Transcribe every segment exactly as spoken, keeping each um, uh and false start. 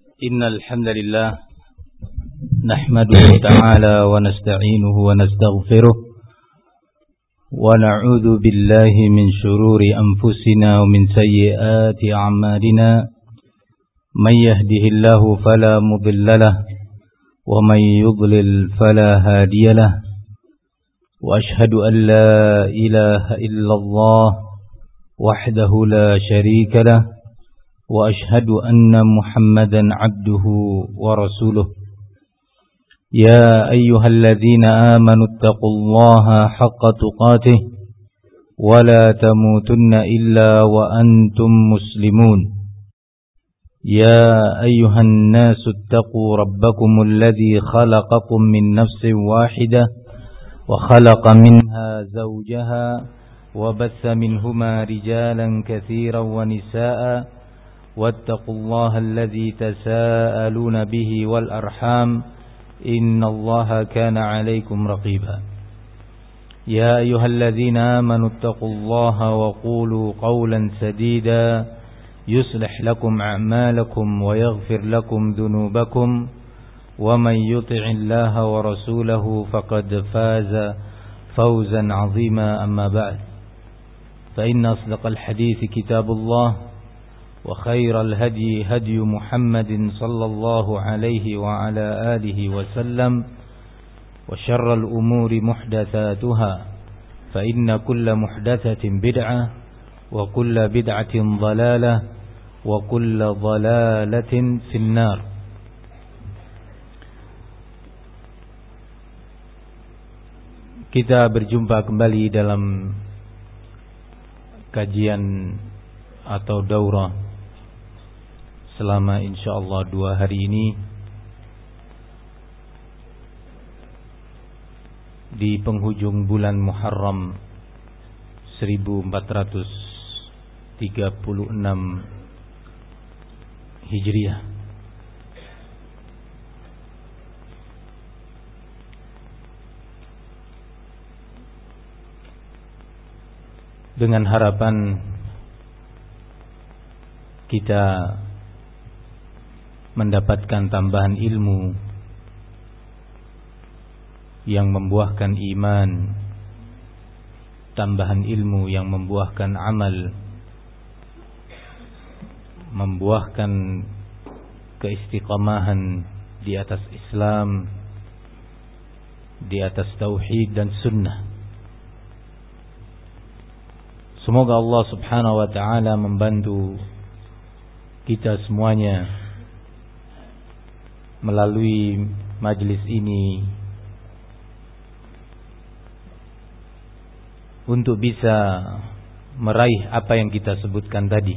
إن الحمد لله نحمده تعالى ونستعينه ونستغفره ونعوذ بالله من شرور أنفسنا ومن سيئات أعمالنا من يهده الله فلا مضل له ومن يضلل فلا هادي له وأشهد أن لا إله إلا الله وحده لا شريك له وأشهد أن محمدا عبده ورسوله يا أيها الذين آمنوا اتقوا الله حق تقاته ولا تموتن إلا وأنتم مسلمون يا أيها الناس اتقوا ربكم الذي خلقكم من نفس واحدة وخلق منها زوجها وبث منهما رجالا كثيرا ونساء واتقوا الله الذي تساءلون به والأرحام إن الله كان عليكم رقيبا يا أيها الذين آمنوا اتقوا الله وقولوا قولا سديدا يصلح لكم أعمالكم ويغفر لكم ذنوبكم ومن يطع الله ورسوله فقد فاز فوزا عظيما أما بعد فإن أصدق الحديث كتاب الله وخير الهدي هدي محمد صلى الله عليه وعلى آله وسلم وشر الأمور محدثاتها فإن كل محدثة بدعة وكل بدعة ضلالة وكل ضلالة في النار. Kita berjumpa kembali dalam kajian atau daurah selama insyaallah dua hari ini di penghujung bulan Muharram seribu empat ratus tiga puluh enam Hijriah. Dengan harapan kita mendapatkan tambahan ilmu yang membuahkan iman, tambahan ilmu yang membuahkan amal, membuahkan keistiqamahan di atas Islam, di atas tauhid dan sunnah. Semoga Allah subhanahu wa ta'ala membantu kita semuanya melalui majlis ini untuk bisa meraih apa yang kita sebutkan tadi.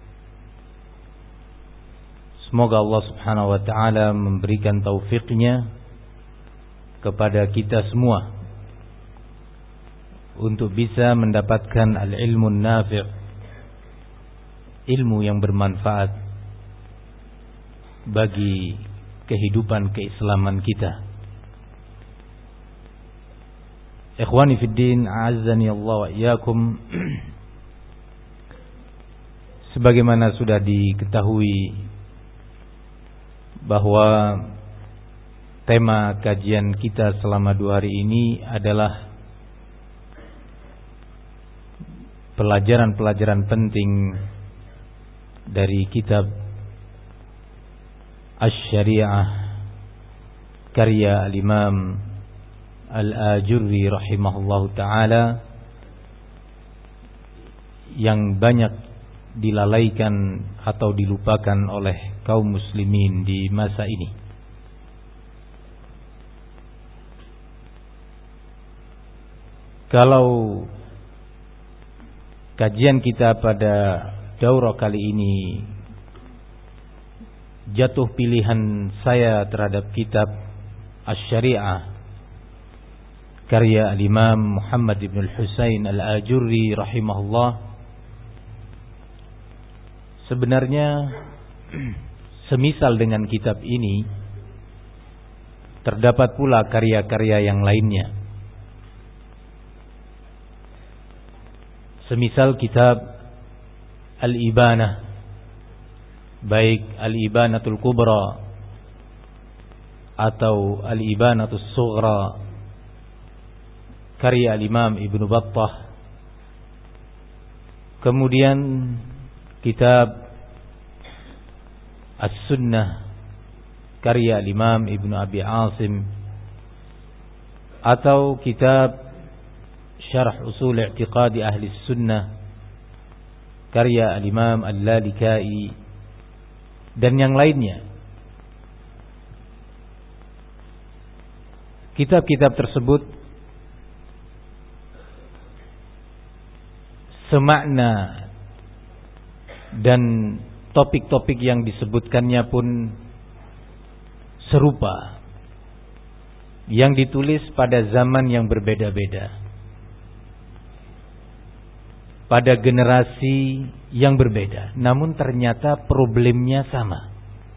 Semoga Allah subhanahu wa ta'ala memberikan taufiknya kepada kita semua untuk bisa mendapatkan al-ilmu nafi', ilmu yang bermanfaat bagi kehidupan keislaman kita. Ikhwani fid din, a'azzani Allah wa iyyakum. Sebagaimana sudah diketahui bahwa tema kajian kita selama dua hari ini adalah pelajaran-pelajaran penting dari kitab Asy-Syari'ah karya al-Imam Al-Ajurri rahimahullahu ta'ala, yang banyak dilalaikan atau dilupakan oleh kaum muslimin di masa ini. Kalau kajian kita pada daurah kali ini jatuh pilihan saya terhadap kitab Asy-Syari'ah karya al-Imam Muhammad ibn al-Husain al-Ajurri rahimahullah, sebenarnya semisal dengan kitab ini terdapat pula karya-karya yang lainnya. Semisal kitab Al-Ibanah baik Al-Ibanatul Kubra atau Al-Ibanatul Sughra karya Al-Imam Ibnu Battah, kemudian kitab As-Sunnah karya Al-Imam Ibnu Abi Asim, atau kitab Syarh Usul I'tiqadi Ahli Sunnah karya Al-Imam Al-Lalikai, dan yang lainnya. Kitab-kitab tersebut semakna dan topik-topik yang disebutkannya pun serupa, yang ditulis pada zaman yang berbeda-beda, pada generasi yang berbeda, namun ternyata problemnya sama.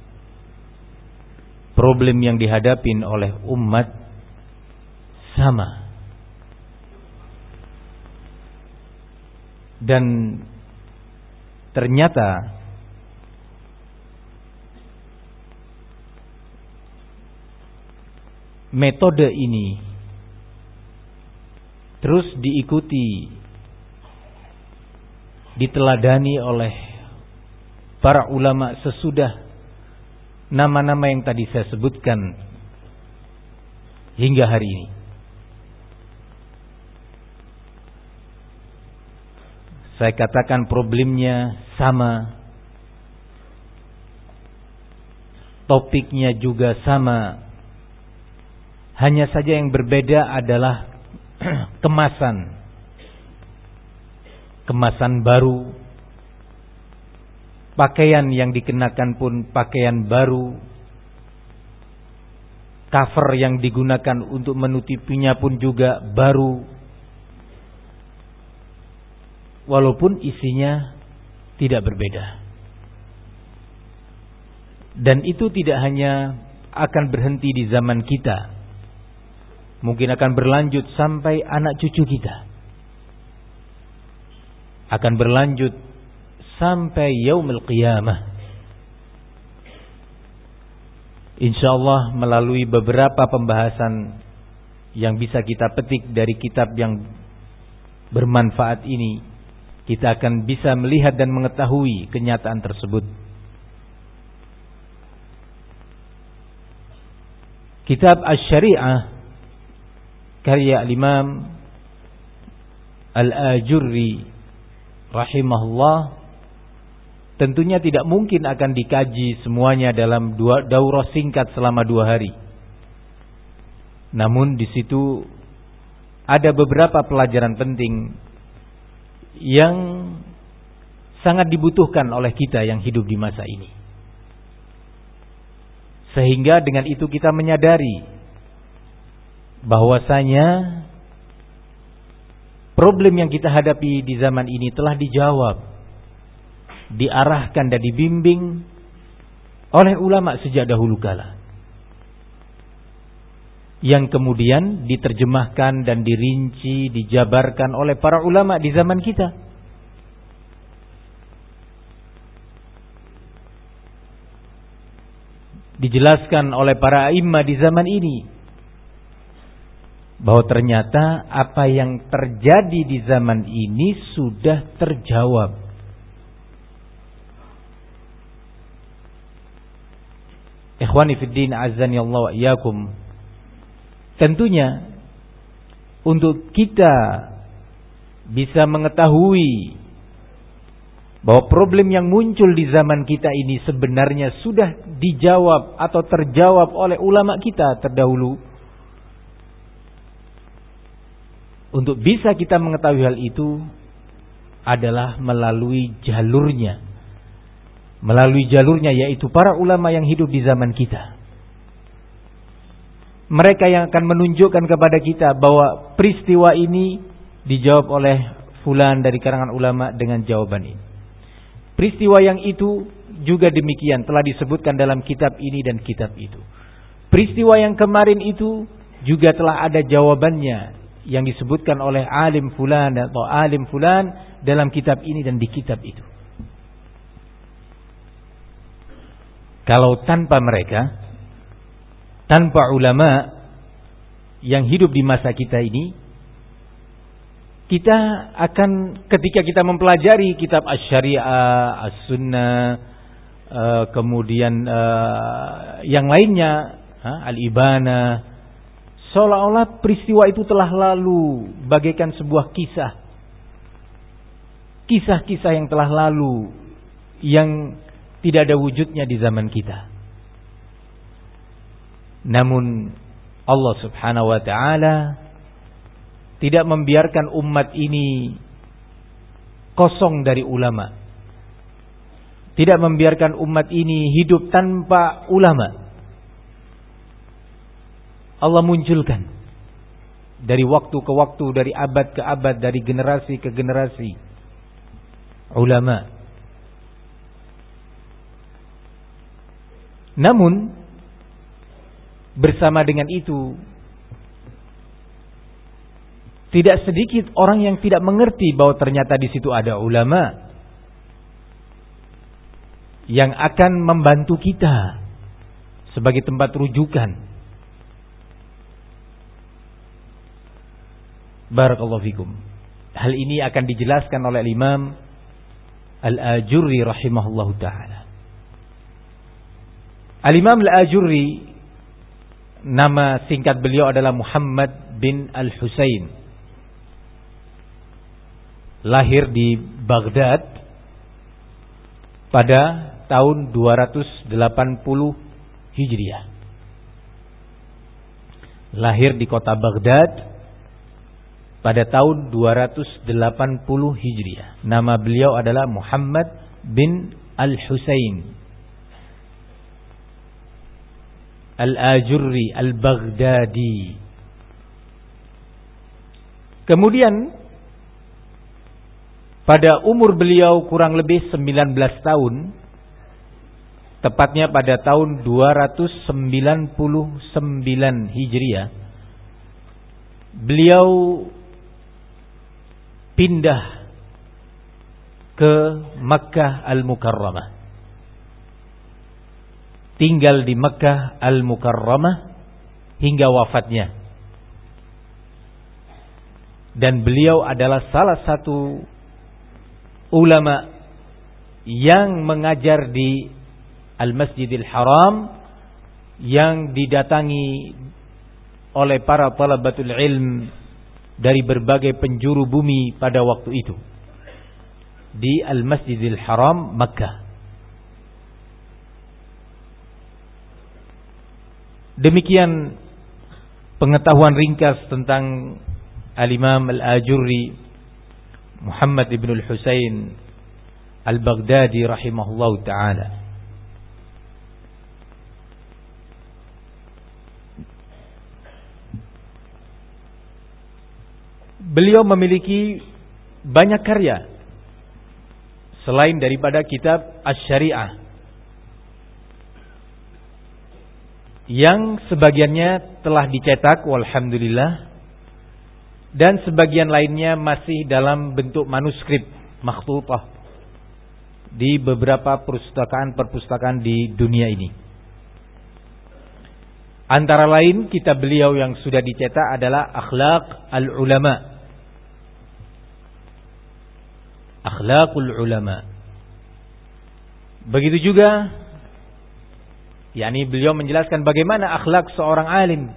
Problem yang dihadapi oleh umat sama. Dan ternyata metode ini terus diikuti, diteladani oleh para ulama sesudah nama-nama yang tadi saya sebutkan hingga hari ini. Saya katakan problemnya sama, topiknya juga sama, hanya saja yang berbeda adalah kemasan. Kemasan baru, pakaian yang dikenakan pun pakaian baru, cover yang digunakan untuk menutupinya pun juga baru, walaupun isinya tidak berbeda. Dan itu tidak hanya akan berhenti di zaman kita, mungkin akan berlanjut sampai anak cucu kita, akan berlanjut sampai yaumul qiyamah. Insyaallah melalui beberapa pembahasan yang bisa kita petik dari kitab yang bermanfaat ini, kita akan bisa melihat dan mengetahui kenyataan tersebut. Kitab Asy-Syari'ah karya Imam Al-Ajurri rahimahullah tentunya tidak mungkin akan dikaji semuanya dalam dua daurah singkat selama dua hari. Namun di situ ada beberapa pelajaran penting yang sangat dibutuhkan oleh kita yang hidup di masa ini. Sehingga dengan itu kita menyadari bahwasanya problem yang kita hadapi di zaman ini telah dijawab, diarahkan dan dibimbing oleh ulama sejak dahulu kala, yang kemudian diterjemahkan dan dirinci, dijabarkan oleh para ulama di zaman kita. Dijelaskan oleh para a'immah di zaman ini bahwa ternyata apa yang terjadi di zaman ini sudah terjawab. Ikhwani fiddin azani Allah wa iyyakum. Tentunya untuk kita bisa mengetahui bahwa problem yang muncul di zaman kita ini sebenarnya sudah dijawab atau terjawab oleh ulama kita terdahulu. Untuk bisa kita mengetahui hal itu adalah melalui jalurnya. Melalui jalurnya yaitu para ulama yang hidup di zaman kita. Mereka yang akan menunjukkan kepada kita bahwa peristiwa ini dijawab oleh fulan dari kalangan ulama dengan jawaban ini. Peristiwa yang itu juga demikian telah disebutkan dalam kitab ini dan kitab itu. Peristiwa yang kemarin itu juga telah ada jawabannya yang disebutkan oleh alim fulan atau alim fulan dalam kitab ini dan di kitab itu. Kalau tanpa mereka, tanpa ulama yang hidup di masa kita ini, kita akan ketika kita mempelajari kitab Asy-Syari'ah, As-Sunnah, uh, kemudian uh, yang lainnya, uh, Al-Ibanah, seolah-olah peristiwa itu telah lalu bagaikan sebuah kisah. Kisah-kisah yang telah lalu, yang tidak ada wujudnya di zaman kita. Namun Allah Subhanahu wa ta'ala tidak membiarkan umat ini kosong dari ulama. Tidak membiarkan umat ini hidup tanpa ulama. Allah munculkan dari waktu ke waktu, dari abad ke abad, dari generasi ke generasi ulama. Namun bersama dengan itu, tidak sedikit orang yang tidak mengerti bahwa ternyata di situ ada ulama yang akan membantu kita sebagai tempat rujukan. Barakallahu fikum. Hal ini akan dijelaskan oleh Imam Al-Ajurri rahimahullahu ta'ala. Al-Imam Al-Ajurri, nama singkat beliau adalah Muhammad bin Al-Husain. Lahir di Baghdad pada tahun dua ratus delapan puluh Hijriah. Lahir di kota Baghdad pada tahun dua ratus delapan puluh Hijriah. Nama beliau adalah Muhammad bin Al-Husain Al-Ajurri Al-Baghdadi. Kemudian pada umur beliau kurang lebih sembilan belas tahun, tepatnya pada tahun dua ratus sembilan puluh sembilan Hijriah, beliau pindah ke Makkah Al-Mukarramah. Tinggal di Makkah Al-Mukarramah hingga wafatnya. Dan beliau adalah salah satu ulama yang mengajar di Al-Masjidil Haram, yang didatangi oleh para talabatul ilm dari berbagai penjuru bumi pada waktu itu di Al-Masjidil Haram Makkah. Demikian pengetahuan ringkas tentang Al-Imam Al-Ajurri Muhammad ibn Al-Husain Al-Baghdadi rahimahullahu ta'ala. Beliau memiliki banyak karya selain daripada kitab Asy-Syari'ah, yang sebagiannya telah dicetak walhamdulillah, dan sebagian lainnya masih dalam bentuk manuskrip makhtutah di beberapa perpustakaan-perpustakaan di dunia ini. Antara lain kitab beliau yang sudah dicetak adalah Akhlaq al-Ulama, Akhlaqul Ulama. Begitu juga, yakni beliau menjelaskan bagaimana akhlak seorang alim.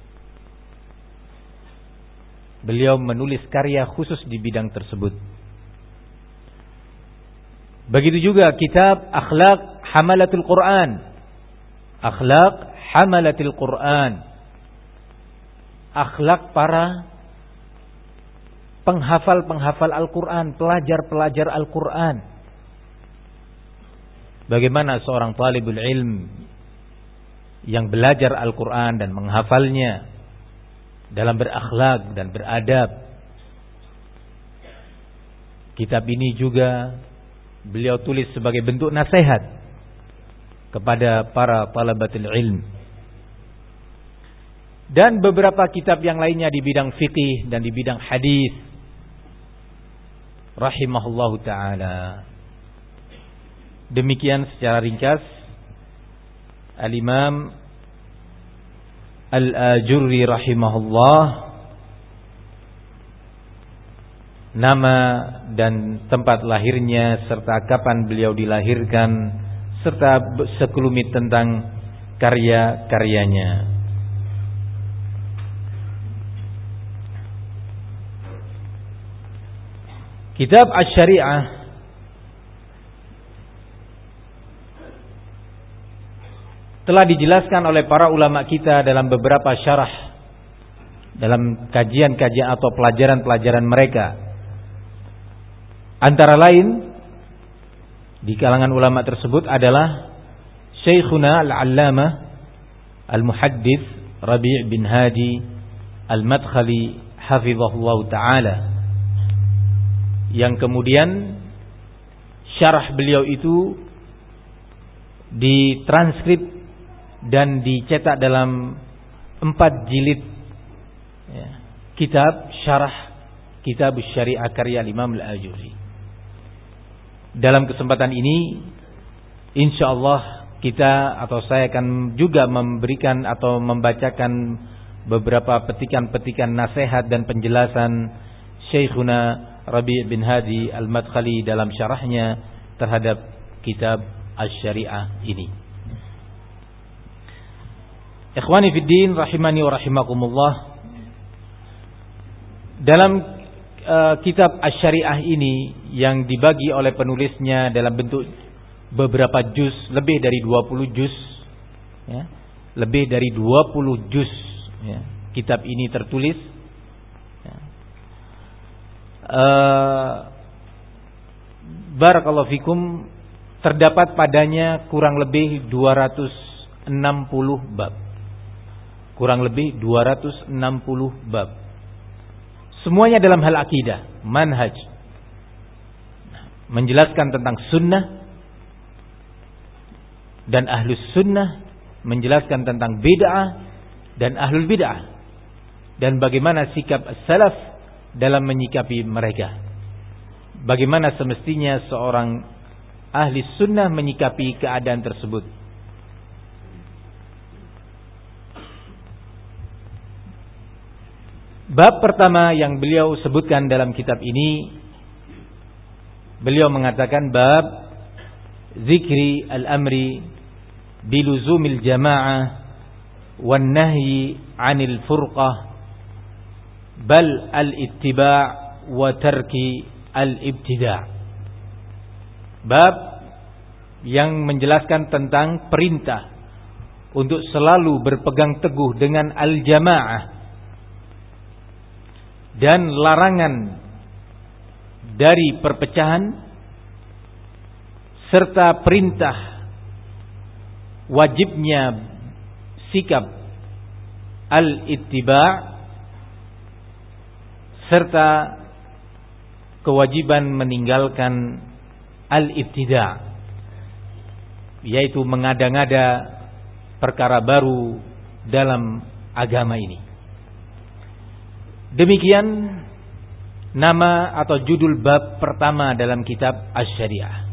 Beliau menulis karya khusus di bidang tersebut. Begitu juga kitab Akhlaq Hamalatul Quran, Akhlaq Hamalatul Quran, akhlak para penghafal-penghafal Al-Quran, pelajar-pelajar Al-Quran. Bagaimana seorang talibul ilm yang belajar Al-Quran dan menghafalnya dalam berakhlak dan beradab. Kitab ini juga beliau tulis sebagai bentuk nasihat kepada para talabatul ilm. Dan beberapa kitab yang lainnya di bidang fikih dan di bidang hadis rahimahullahu ta'ala. Demikian secara ringkas Al-Imam Al-Ajurri rahimahullah, nama dan tempat lahirnya serta kapan beliau dilahirkan serta sekelumit tentang karya-karyanya. Kitab Asy-Syari'ah telah dijelaskan oleh para ulama kita dalam beberapa syarah, dalam kajian-kajian atau pelajaran-pelajaran mereka. Antara lain di kalangan ulama tersebut adalah Syekhuna Al-Allamah Al-Muhaddits Rabi' bin Hadi Al-Madkhali hafizahullah ta'ala, yang kemudian syarah beliau itu ditranskrip dan dicetak dalam empat jilid ya, kitab syarah Kitab Syariah karya Imam Al-Ajurri. Dalam kesempatan ini insyaallah kita atau saya akan juga memberikan atau membacakan beberapa petikan-petikan nasihat dan penjelasan Syekhuna Rabi' bin Hadi Al-Madkhali dalam syarahnya terhadap kitab Asy-Syari'ah ini. Ikhwani fiddin rahimani wa rahimakumullah. Dalam uh, kitab Asy-Syari'ah ini yang dibagi oleh penulisnya dalam bentuk beberapa juz, lebih dari dua puluh juz ya, lebih dari dua puluh juz ya, kitab ini tertulis. Uh, Barakallahu fikum, terdapat padanya kurang lebih dua ratus enam puluh bab. Kurang lebih dua ratus enam puluh bab. Semuanya dalam hal akidah, manhaj. Menjelaskan tentang sunnah dan ahlus sunnah, menjelaskan tentang bid'ah dan ahlul bid'ah, dan bagaimana sikap as-salaf dalam menyikapi mereka. Bagaimana semestinya seorang ahli sunnah menyikapi keadaan tersebut. Bab pertama yang beliau sebutkan dalam kitab ini, beliau mengatakan bab zikri al-amri biluzumil jama'ah wan nahyi 'anil furqah bal al-ittiba' wa tarki al-ibtida'. Bab yang menjelaskan tentang perintah untuk selalu berpegang teguh dengan al-jamaah dan larangan dari perpecahan, serta perintah wajibnya sikap al-ittiba' serta kewajiban meninggalkan al-ibtida', yaitu mengada-ngada perkara baru dalam agama ini. Demikian nama atau judul bab pertama dalam kitab Asy-Syari'ah.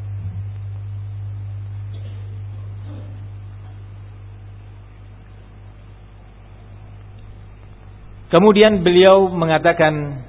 Kemudian beliau mengatakan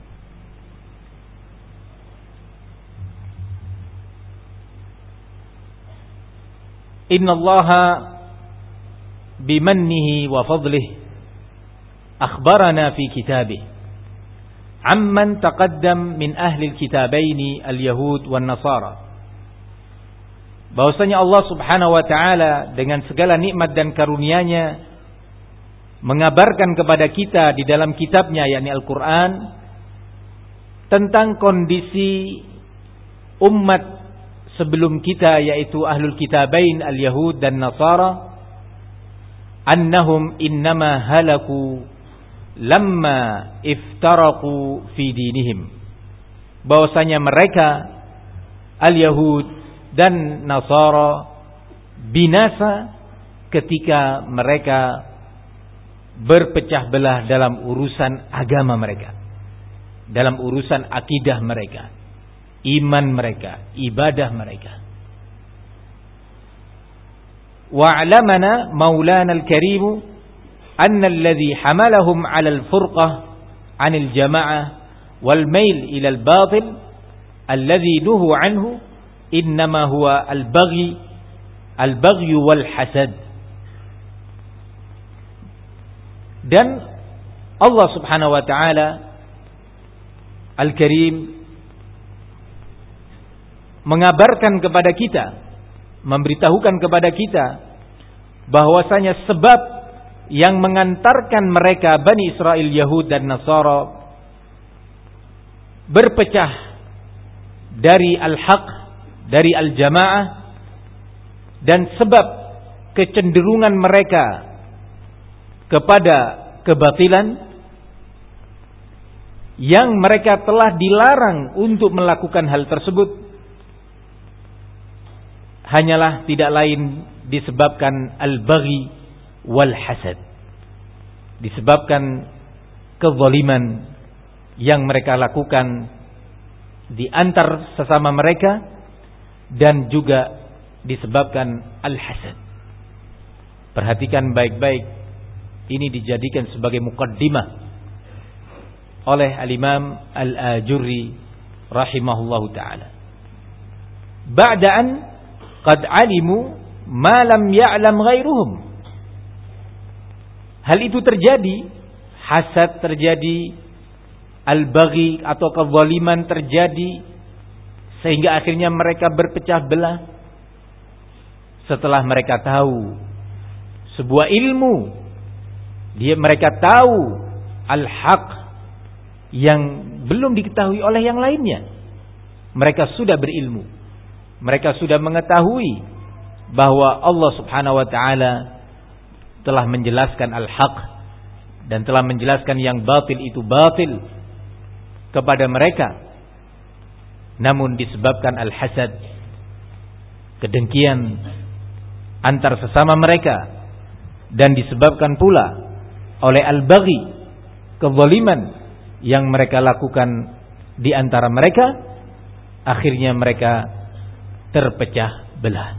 innallaha bimannihi wa fadlihi akhbarana fi kitabih amman taqaddam min ahli alkitabaini alyahud wan nasara. Bahwasanya Allah Subhanahu wa taala dengan segala nikmat dan karunia-Nya mengabarkan kepada kita di dalam kitabnya, yakni Al-Quran, tentang kondisi umat sebelum kita, yaitu ahlul kitabain al-yahud dan nasara, annahum innama halaku lamma iftaraku fi dinihim. Bahwasanya mereka al-yahud dan nasara binasa ketika mereka berpecah belah dalam urusan agama mereka, dalam urusan akidah mereka, iman mereka, ibadah mereka. wa'lamana maulana al-karim anna alladhi hamalahum 'ala al-furqah 'anil jama'ah wal mail ila al-batil alladhi nuhu 'anhu innama huwa al-baghi al-baghy wal hasad. Dan Allah Subhanahu wa taala Al-Karim mengabarkan kepada kita, memberitahukan kepada kita bahwasanya sebab yang mengantarkan mereka Bani Israel, Yahud dan Nasara berpecah dari al-haq, dari al-jamaah, dan sebab kecenderungan mereka kepada kebatilan yang mereka telah dilarang untuk melakukan hal tersebut hanyalah tidak lain disebabkan al-baghi wal hasad, disebabkan kezaliman yang mereka lakukan di antar sesama mereka, dan juga disebabkan al-hasad. Perhatikan baik-baik, ini dijadikan sebagai muqaddimah oleh al-Imam Al-Ajurri rahimahullahu ta'ala. Ba'da'an qad alimu ma lam ya'lam ghairuhum. Hal itu terjadi, hasad terjadi, al-baghi atau kezaliman terjadi, sehingga akhirnya mereka berpecah belah setelah mereka tahu sebuah ilmu. Dia mereka tahu al-haq yang belum diketahui oleh yang lainnya. Mereka sudah berilmu, mereka sudah mengetahui bahwa Allah Subhanahu wa taala telah menjelaskan al-haq dan telah menjelaskan yang batil itu batil kepada mereka. Namun disebabkan al-hasad, kedengkian antar sesama mereka, dan disebabkan pula oleh al-baghi, kezaliman yang mereka lakukan di antara mereka, akhirnya mereka terpecah belah.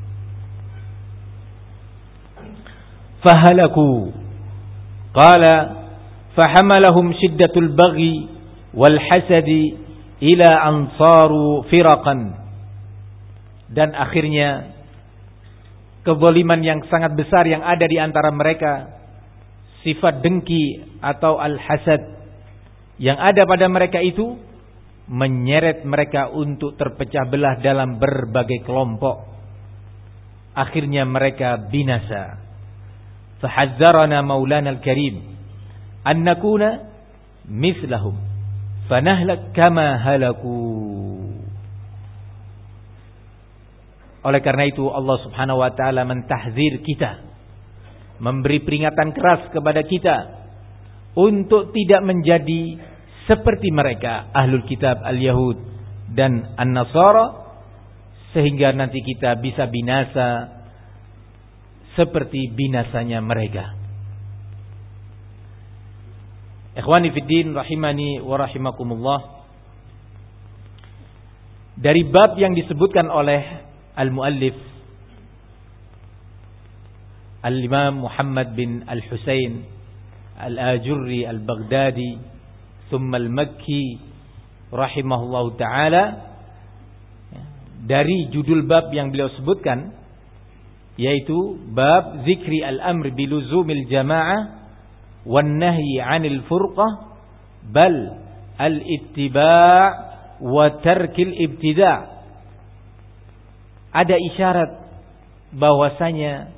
Fahalaku qala fahamalahum shiddatul baghi wal hasadi ila ansaru firaqan. Dan akhirnya kezaliman yang sangat besar yang ada di antara mereka, sifat dengki atau al-hasad yang ada pada mereka itu menyeret mereka untuk terpecah belah dalam berbagai kelompok. Akhirnya mereka binasa. Fahazzarana maulana al-karim an nakuna mislahum fanahlak kama halaku. Oleh karena itu Allah Subhanahu wa taala mentahzir kita, memberi peringatan keras kepada kita untuk tidak menjadi seperti mereka, ahlul kitab, al-Yahud dan an-Nasara, sehingga nanti kita bisa binasa seperti binasanya mereka. Ikhwani fiddin rahimani wa rahimakumullah, dari bab yang disebutkan oleh al-muallif al-Imam Muhammad bin al-Husain Al-Ajurri Al-Baghdadi thumma Al-Makki rahimahullahu ta'ala, dari judul bab yang beliau sebutkan, yaitu bab zikri al-amr biluzumil jama'ah wan nahyi 'anil furqah bal al-ittiba' wa tarkil ibtida'. Ada isyarat bahwasanya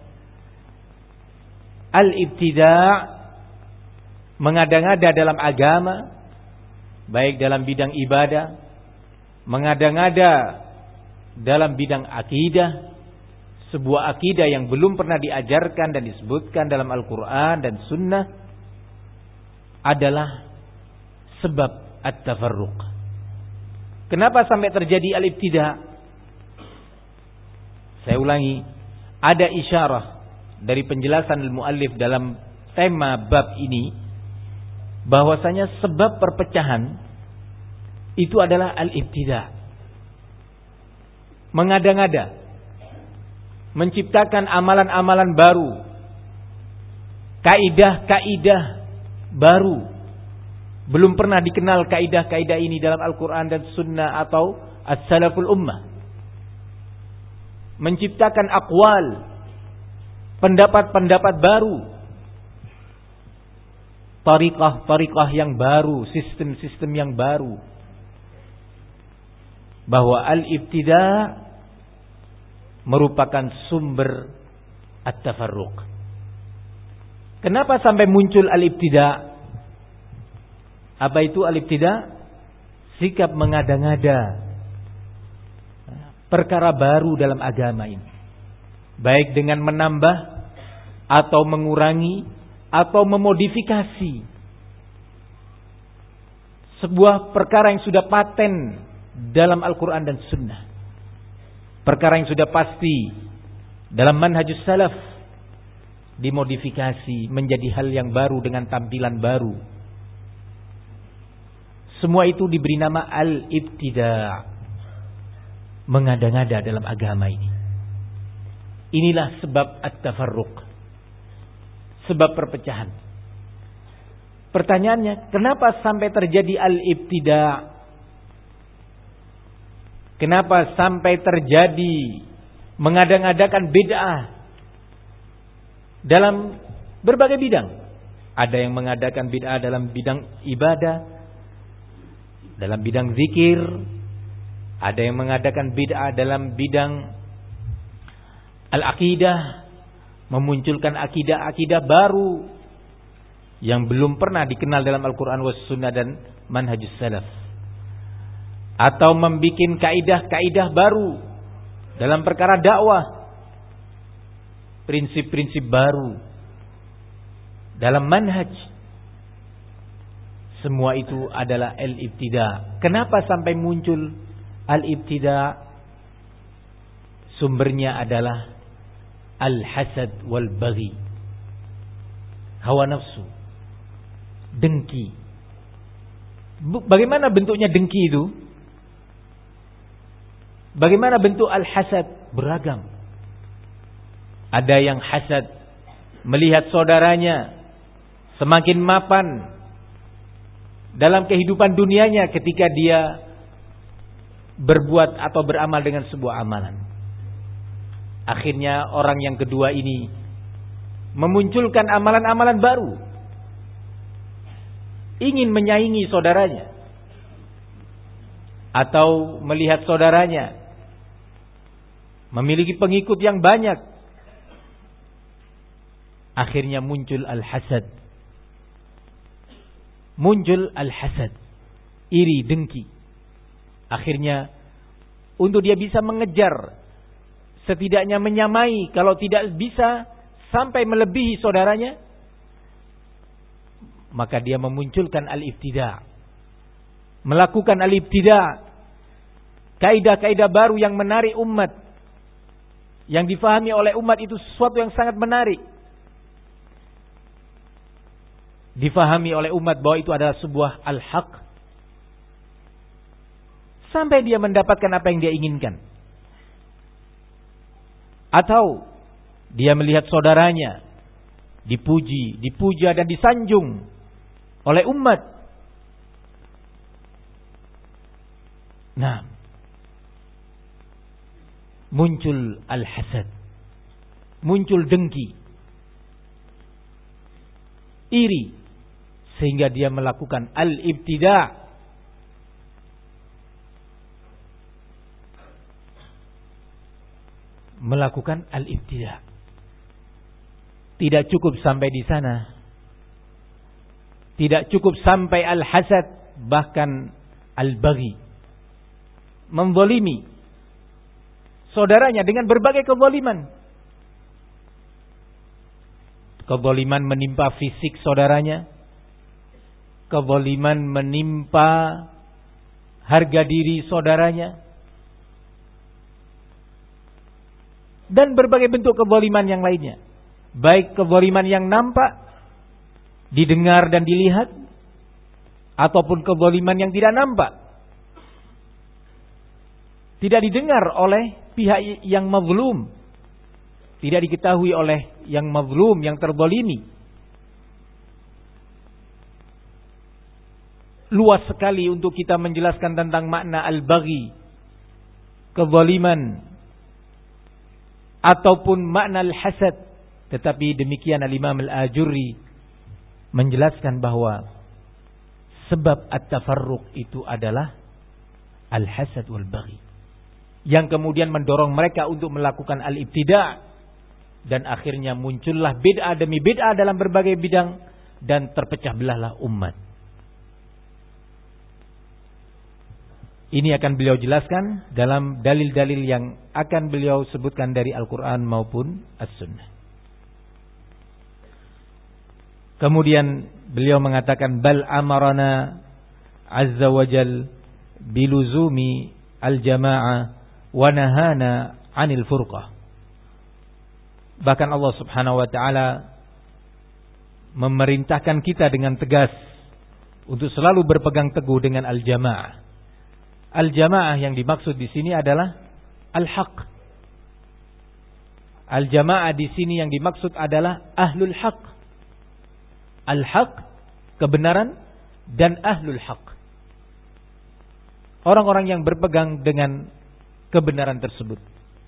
al-ibtida' mengada-ngada dalam agama, baik dalam bidang ibadah, mengada-ngada dalam bidang akidah, sebuah akidah yang belum pernah diajarkan dan disebutkan dalam Al-Quran dan Sunnah, adalah sebab at-tafarruq. Kenapa sampai terjadi al-ibtida'? Saya ulangi, ada isyarah dari penjelasan al-muallif dalam tema bab ini, bahwasanya sebab perpecahan itu adalah al-ibtida', mengada-ngada, menciptakan amalan-amalan baru, kaidah-kaidah baru. Belum pernah dikenal kaidah-kaidah ini dalam Al-Quran dan Sunnah atau As-Salaful Ummah. Menciptakan aqwal, pendapat-pendapat baru, tariqah-tariqah yang baru, sistem-sistem yang baru. Bahwa al-ibtida' merupakan sumber at-tafarruq. Kenapa sampai muncul al-ibtida'? Apa itu al-ibtida'? Sikap mengada-ngada perkara baru dalam agama ini. Baik dengan menambah atau mengurangi atau memodifikasi sebuah perkara yang sudah paten dalam Al-Quran dan Sunnah. Perkara yang sudah pasti dalam manhajus salaf dimodifikasi menjadi hal yang baru dengan tampilan baru. Semua itu diberi nama al-ibtida', mengada-ngada dalam agama ini. Inilah sebab at-tafarruq, sebab perpecahan. Pertanyaannya, kenapa sampai terjadi al-ibtida'? Kenapa sampai terjadi mengada-ngadakan bid'ah dalam berbagai bidang? Ada yang mengadakan bid'ah dalam bidang ibadah, dalam bidang zikir. Ada yang mengadakan bid'ah dalam bidang al-aqidah, memunculkan akidah-akidah baru yang belum pernah dikenal dalam Al-Quran was Sunnah dan manhajus salaf. Atau membikin kaidah-kaidah baru dalam perkara dakwah, prinsip-prinsip baru dalam manhaj. Semua itu adalah al-ibtida'. Kenapa sampai muncul al-ibtida'? Sumbernya adalah al-hasad wal baghi, hawa nafsu, dengki. Bagaimana bentuknya dengki itu? Bagaimana bentuk al-hasad? Beragam. Ada yang hasad melihat saudaranya semakin mapan dalam kehidupan dunianya ketika dia berbuat atau beramal dengan sebuah amalan. Akhirnya orang yang kedua ini memunculkan amalan-amalan baru, ingin menyaingi saudaranya, atau melihat saudaranya memiliki pengikut yang banyak. Akhirnya muncul al-hasad. Muncul al-hasad, iri, dengki. Akhirnya untuk dia bisa mengejar, setidaknya menyamai, kalau tidak bisa sampai melebihi saudaranya, maka dia memunculkan al-ibtida', melakukan al-ibtida', kaidah-kaidah baru yang menarik umat, yang difahami oleh umat itu sesuatu yang sangat menarik, difahami oleh umat bahwa itu adalah sebuah al-haq, sampai dia mendapatkan apa yang dia inginkan. Atau dia melihat saudaranya dipuji, dipuja dan disanjung oleh umat. Nah, muncul al-hasad, muncul dengki, iri, sehingga dia melakukan al-ibtida'. Melakukan al-ibtida'. Tidak cukup sampai di sana. Tidak cukup sampai al-hasad, bahkan al-baghi, menzalimi saudaranya dengan berbagai kezaliman. Kezaliman menimpa fisik saudaranya, kezaliman menimpa harga diri saudaranya, dan berbagai bentuk kezaliman yang lainnya. Baik kezaliman yang nampak, didengar dan dilihat, ataupun kezaliman yang tidak nampak, tidak didengar oleh pihak yang mazlum, tidak diketahui oleh yang mazlum, yang terzalimi. Luas sekali untuk kita menjelaskan tentang makna al-baghi, kezaliman, ataupun makna al-hasad. Tetapi demikian al-Imam al-Ajurri menjelaskan bahwa sebab at-tafarruq itu adalah al-hasad wal-baghi, yang kemudian mendorong mereka untuk melakukan al-ibtida'. Dan akhirnya muncullah bid'ah demi bid'ah dalam berbagai bidang, dan terpecah belahlah umat. Ini akan beliau jelaskan dalam dalil-dalil yang akan beliau sebutkan dari Al-Quran maupun As-Sunnah. Kemudian beliau mengatakan, bal amarana azza wa jal biluzumi al-jama'ah wa nahana 'anil furqah. Bahkan Allah Subhanahu wa taala memerintahkan kita dengan tegas untuk selalu berpegang teguh dengan al-jamaah. Al-jamaah yang dimaksud di sini adalah al-haq. Al-jamaah di sini yang dimaksud adalah ahlul haq. Al-haq, kebenaran, dan ahlul haq, orang-orang yang berpegang dengan kebenaran tersebut.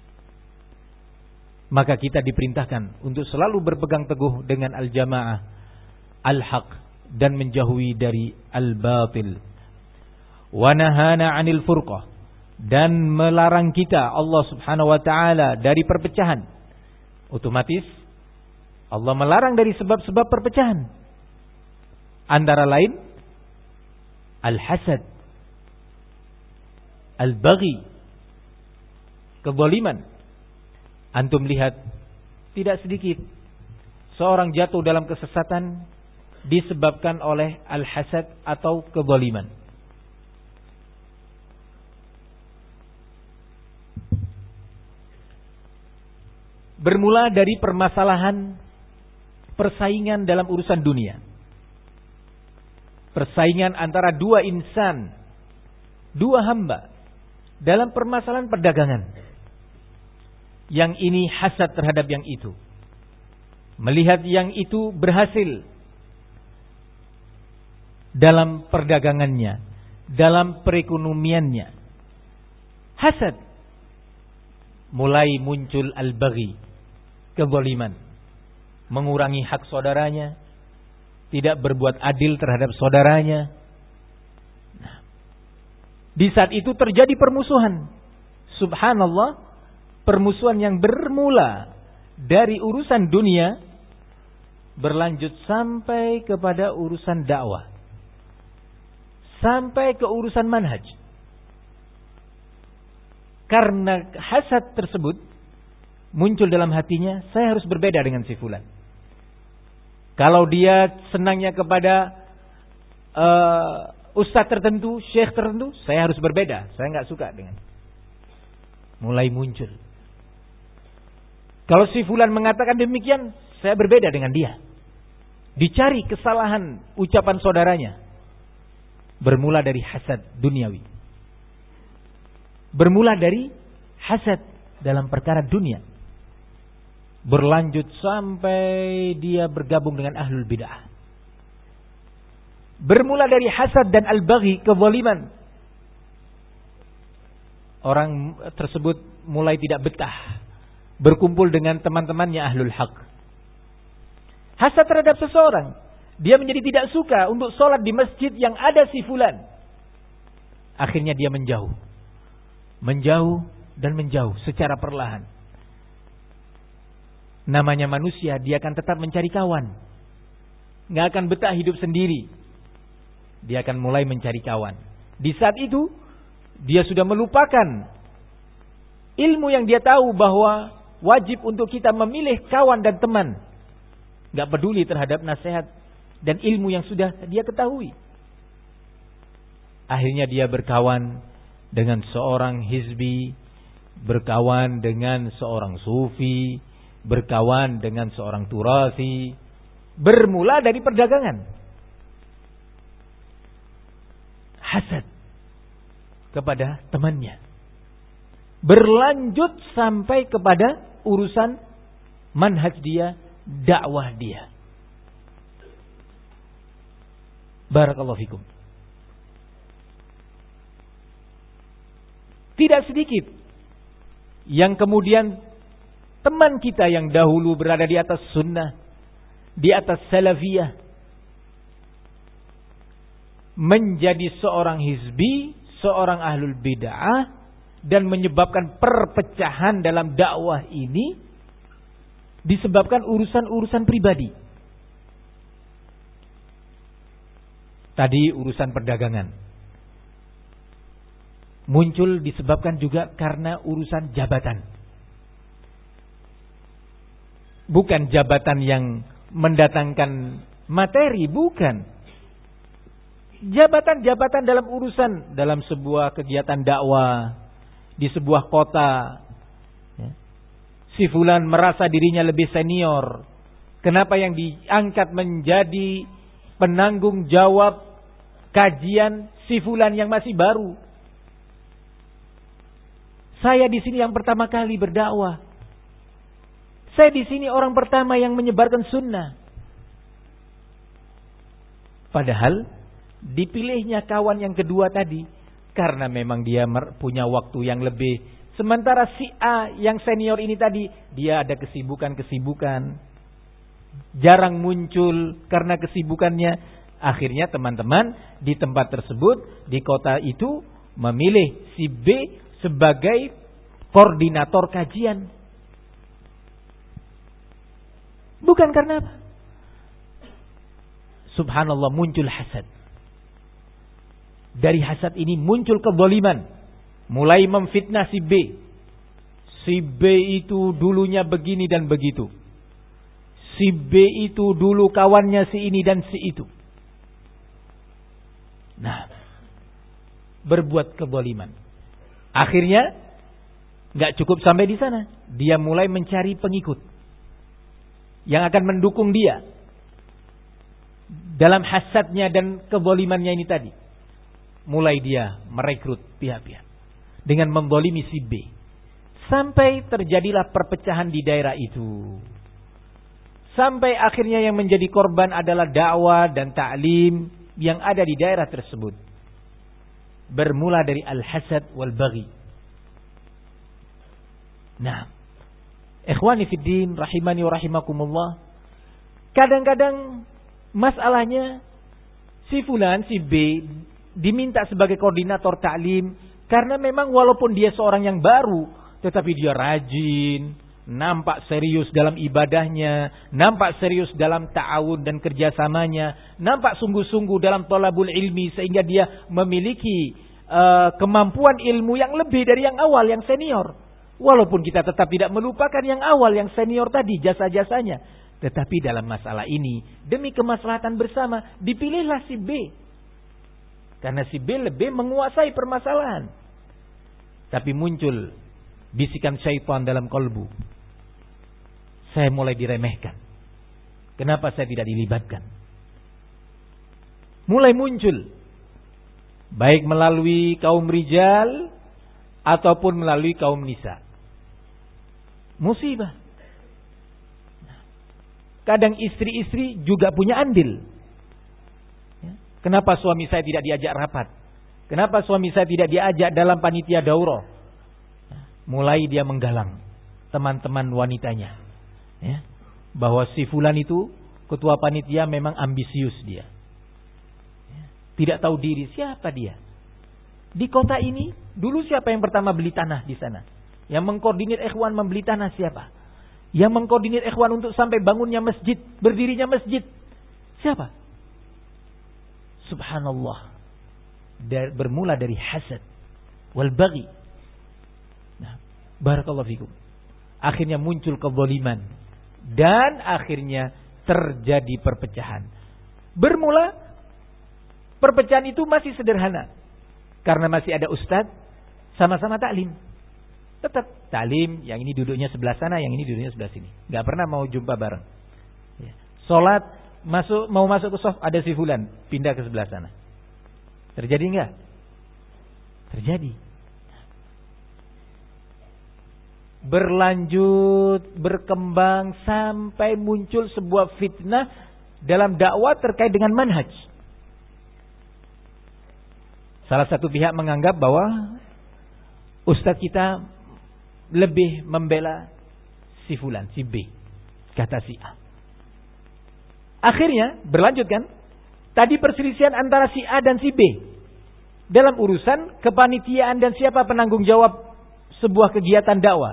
Maka kita diperintahkan untuk selalu berpegang teguh dengan al-jamaah, al-haq, dan menjauhi dari al-batil. Wa nahana 'anil furqah, dan melarang kita Allah Subhanahu wa taala dari perpecahan. Otomatis Allah melarang dari sebab-sebab perpecahan. Antara lain al-hasad, al-baghi, kezaliman. Antum lihat, tidak sedikit seorang jatuh dalam kesesatan disebabkan oleh al-hasad atau kezaliman. Bermula dari permasalahan persaingan dalam urusan dunia. Persaingan antara dua insan, dua hamba dalam permasalahan perdagangan. Yang ini hasad terhadap yang itu, melihat yang itu berhasil dalam perdagangannya, dalam perekonomiannya. Hasad. Mulai muncul al-baghi, kezaliman, mengurangi hak saudaranya, tidak berbuat adil terhadap saudaranya. Nah, di saat itu terjadi permusuhan. Subhanallah, permusuhan yang bermula dari urusan dunia berlanjut sampai kepada urusan dakwah, sampai ke urusan manhaj. Karena hasad tersebut muncul dalam hatinya, saya harus berbeda dengan si fulan. Kalau dia senangnya kepada uh, ustaz tertentu, syekh tertentu, saya harus berbeda. Saya nggak suka dengan. Mulai muncul. Kalau si fulan mengatakan demikian, saya berbeda dengan dia. Dicari kesalahan ucapan saudaranya. Bermula dari hasad duniawi. Bermula dari hasad dalam perkara dunia. Berlanjut sampai dia bergabung dengan ahlul bid'ah. Bermula dari hasad dan al-baghi, kezaliman. Orang tersebut mulai tidak betah berkumpul dengan teman-temannya ahlul haq. Hasad terhadap seseorang, dia menjadi tidak suka untuk sholat di masjid yang ada si fulan. Akhirnya dia menjauh. Menjauh dan menjauh secara perlahan. Namanya manusia, dia akan tetap mencari kawan. Nggak akan betah hidup sendiri. Dia akan mulai mencari kawan. Di saat itu, dia sudah melupakan ilmu yang dia tahu bahwa wajib untuk kita memilih kawan dan teman. Gak peduli terhadap nasihat dan ilmu yang sudah dia ketahui. Akhirnya dia berkawan dengan seorang hizbi, berkawan dengan seorang sufi, berkawan dengan seorang turasi. Bermula dari perdagangan. Hasad kepada temannya. Berlanjut sampai kepada urusan manhaj dia, dakwah dia. Barakallahu fikum. Tidak sedikit yang kemudian teman kita yang dahulu berada di atas sunnah, di atas salafiyah, menjadi seorang hizbi, seorang ahlul bid'ah, dan menyebabkan perpecahan dalam dakwah ini disebabkan urusan-urusan pribadi. Tadi urusan perdagangan muncul disebabkan juga karena urusan jabatan. Bukan jabatan yang mendatangkan materi, bukan. Jabatan-jabatan dalam urusan, dalam sebuah kegiatan dakwah, di sebuah kota. Si fulan merasa dirinya lebih senior. Kenapa yang diangkat menjadi penanggung jawab kajian si fulan yang masih baru? Saya di sini yang pertama kali berdakwah. Saya di sini orang pertama yang menyebarkan sunnah. Padahal dipilihnya kawan yang kedua tadi karena memang dia punya waktu yang lebih. Sementara si A yang senior ini tadi, dia ada kesibukan-kesibukan, jarang muncul karena kesibukannya. Akhirnya teman-teman di tempat tersebut, di kota itu, memilih si B sebagai koordinator kajian. Bukan karena apa? Subhanallah, muncul hasad. Dari hasad ini muncul kezaliman, mulai memfitnah si B. Si B itu dulunya begini dan begitu. Si B itu dulu kawannya si ini dan si itu. Nah, berbuat kezaliman. Akhirnya nggak cukup sampai di sana. Dia mulai mencari pengikut yang akan mendukung dia dalam hasadnya dan kezalimannya ini tadi. Mulai dia merekrut pihak-pihak dengan membolimi si B. Sampai terjadilah perpecahan di daerah itu. Sampai akhirnya yang menjadi korban adalah dakwah dan ta'lim yang ada di daerah tersebut. Bermula dari al-hasad wal-baghi. Nah, ikhwani fiddin rahimani wa rahimakumullah. Kadang-kadang masalahnya si fulan, si B diminta sebagai koordinator ta'lim karena memang walaupun dia seorang yang baru, tetapi dia rajin, nampak serius dalam ibadahnya, nampak serius dalam ta'awun dan kerjasamanya, nampak sungguh-sungguh dalam thalabul ilmi sehingga dia memiliki uh, kemampuan ilmu yang lebih dari yang awal, yang senior. Walaupun kita tetap tidak melupakan yang awal, yang senior tadi, jasa-jasanya. Tetapi dalam masalah ini, demi kemaslahatan bersama, dipilihlah si B. Karena si B lebih menguasai permasalahan. Tapi muncul bisikan syaitan dalam kalbu. Saya mulai diremehkan. Kenapa saya tidak dilibatkan? Mulai muncul. Baik melalui kaum rijal ataupun melalui kaum nisa. Musibah. Kadang istri-istri juga punya andil. Kenapa suami saya tidak diajak rapat? Kenapa suami saya tidak diajak dalam panitia daurah? Mulai dia menggalang teman-teman wanitanya. Ya, bahwa si fulan itu ketua panitia memang ambisius dia. Ya, tidak tahu diri, siapa dia? Di kota ini dulu siapa yang pertama beli tanah di sana? Yang mengkoordinir ikhwan membeli tanah siapa? Yang mengkoordinir ikhwan untuk sampai bangunnya masjid, berdirinya masjid, siapa? Subhanallah. Dar, bermula dari hasad wal baghi. Nah, barakallahu fikum. Akhirnya muncul kezaliman dan akhirnya terjadi perpecahan. Bermula perpecahan itu masih sederhana. Karena masih ada ustadz sama-sama taklim. Tetap taklim, yang ini duduknya sebelah sana, yang ini duduknya sebelah sini. Gak pernah mau jumpa bareng. Ya. Salat masuk mau masuk ke shaf ada si fulan pindah ke sebelah sana. Terjadi enggak? Terjadi. berlanjut, berkembang sampai muncul sebuah fitnah dalam dakwah terkait dengan manhaj. Salah satu pihak menganggap bahwa ustadz kita lebih membela si fulan, si B, kata si A. Akhirnya berlanjut kan? Tadi perselisihan antara si A dan si B dalam urusan kepanitiaan dan siapa penanggung jawab sebuah kegiatan dakwah.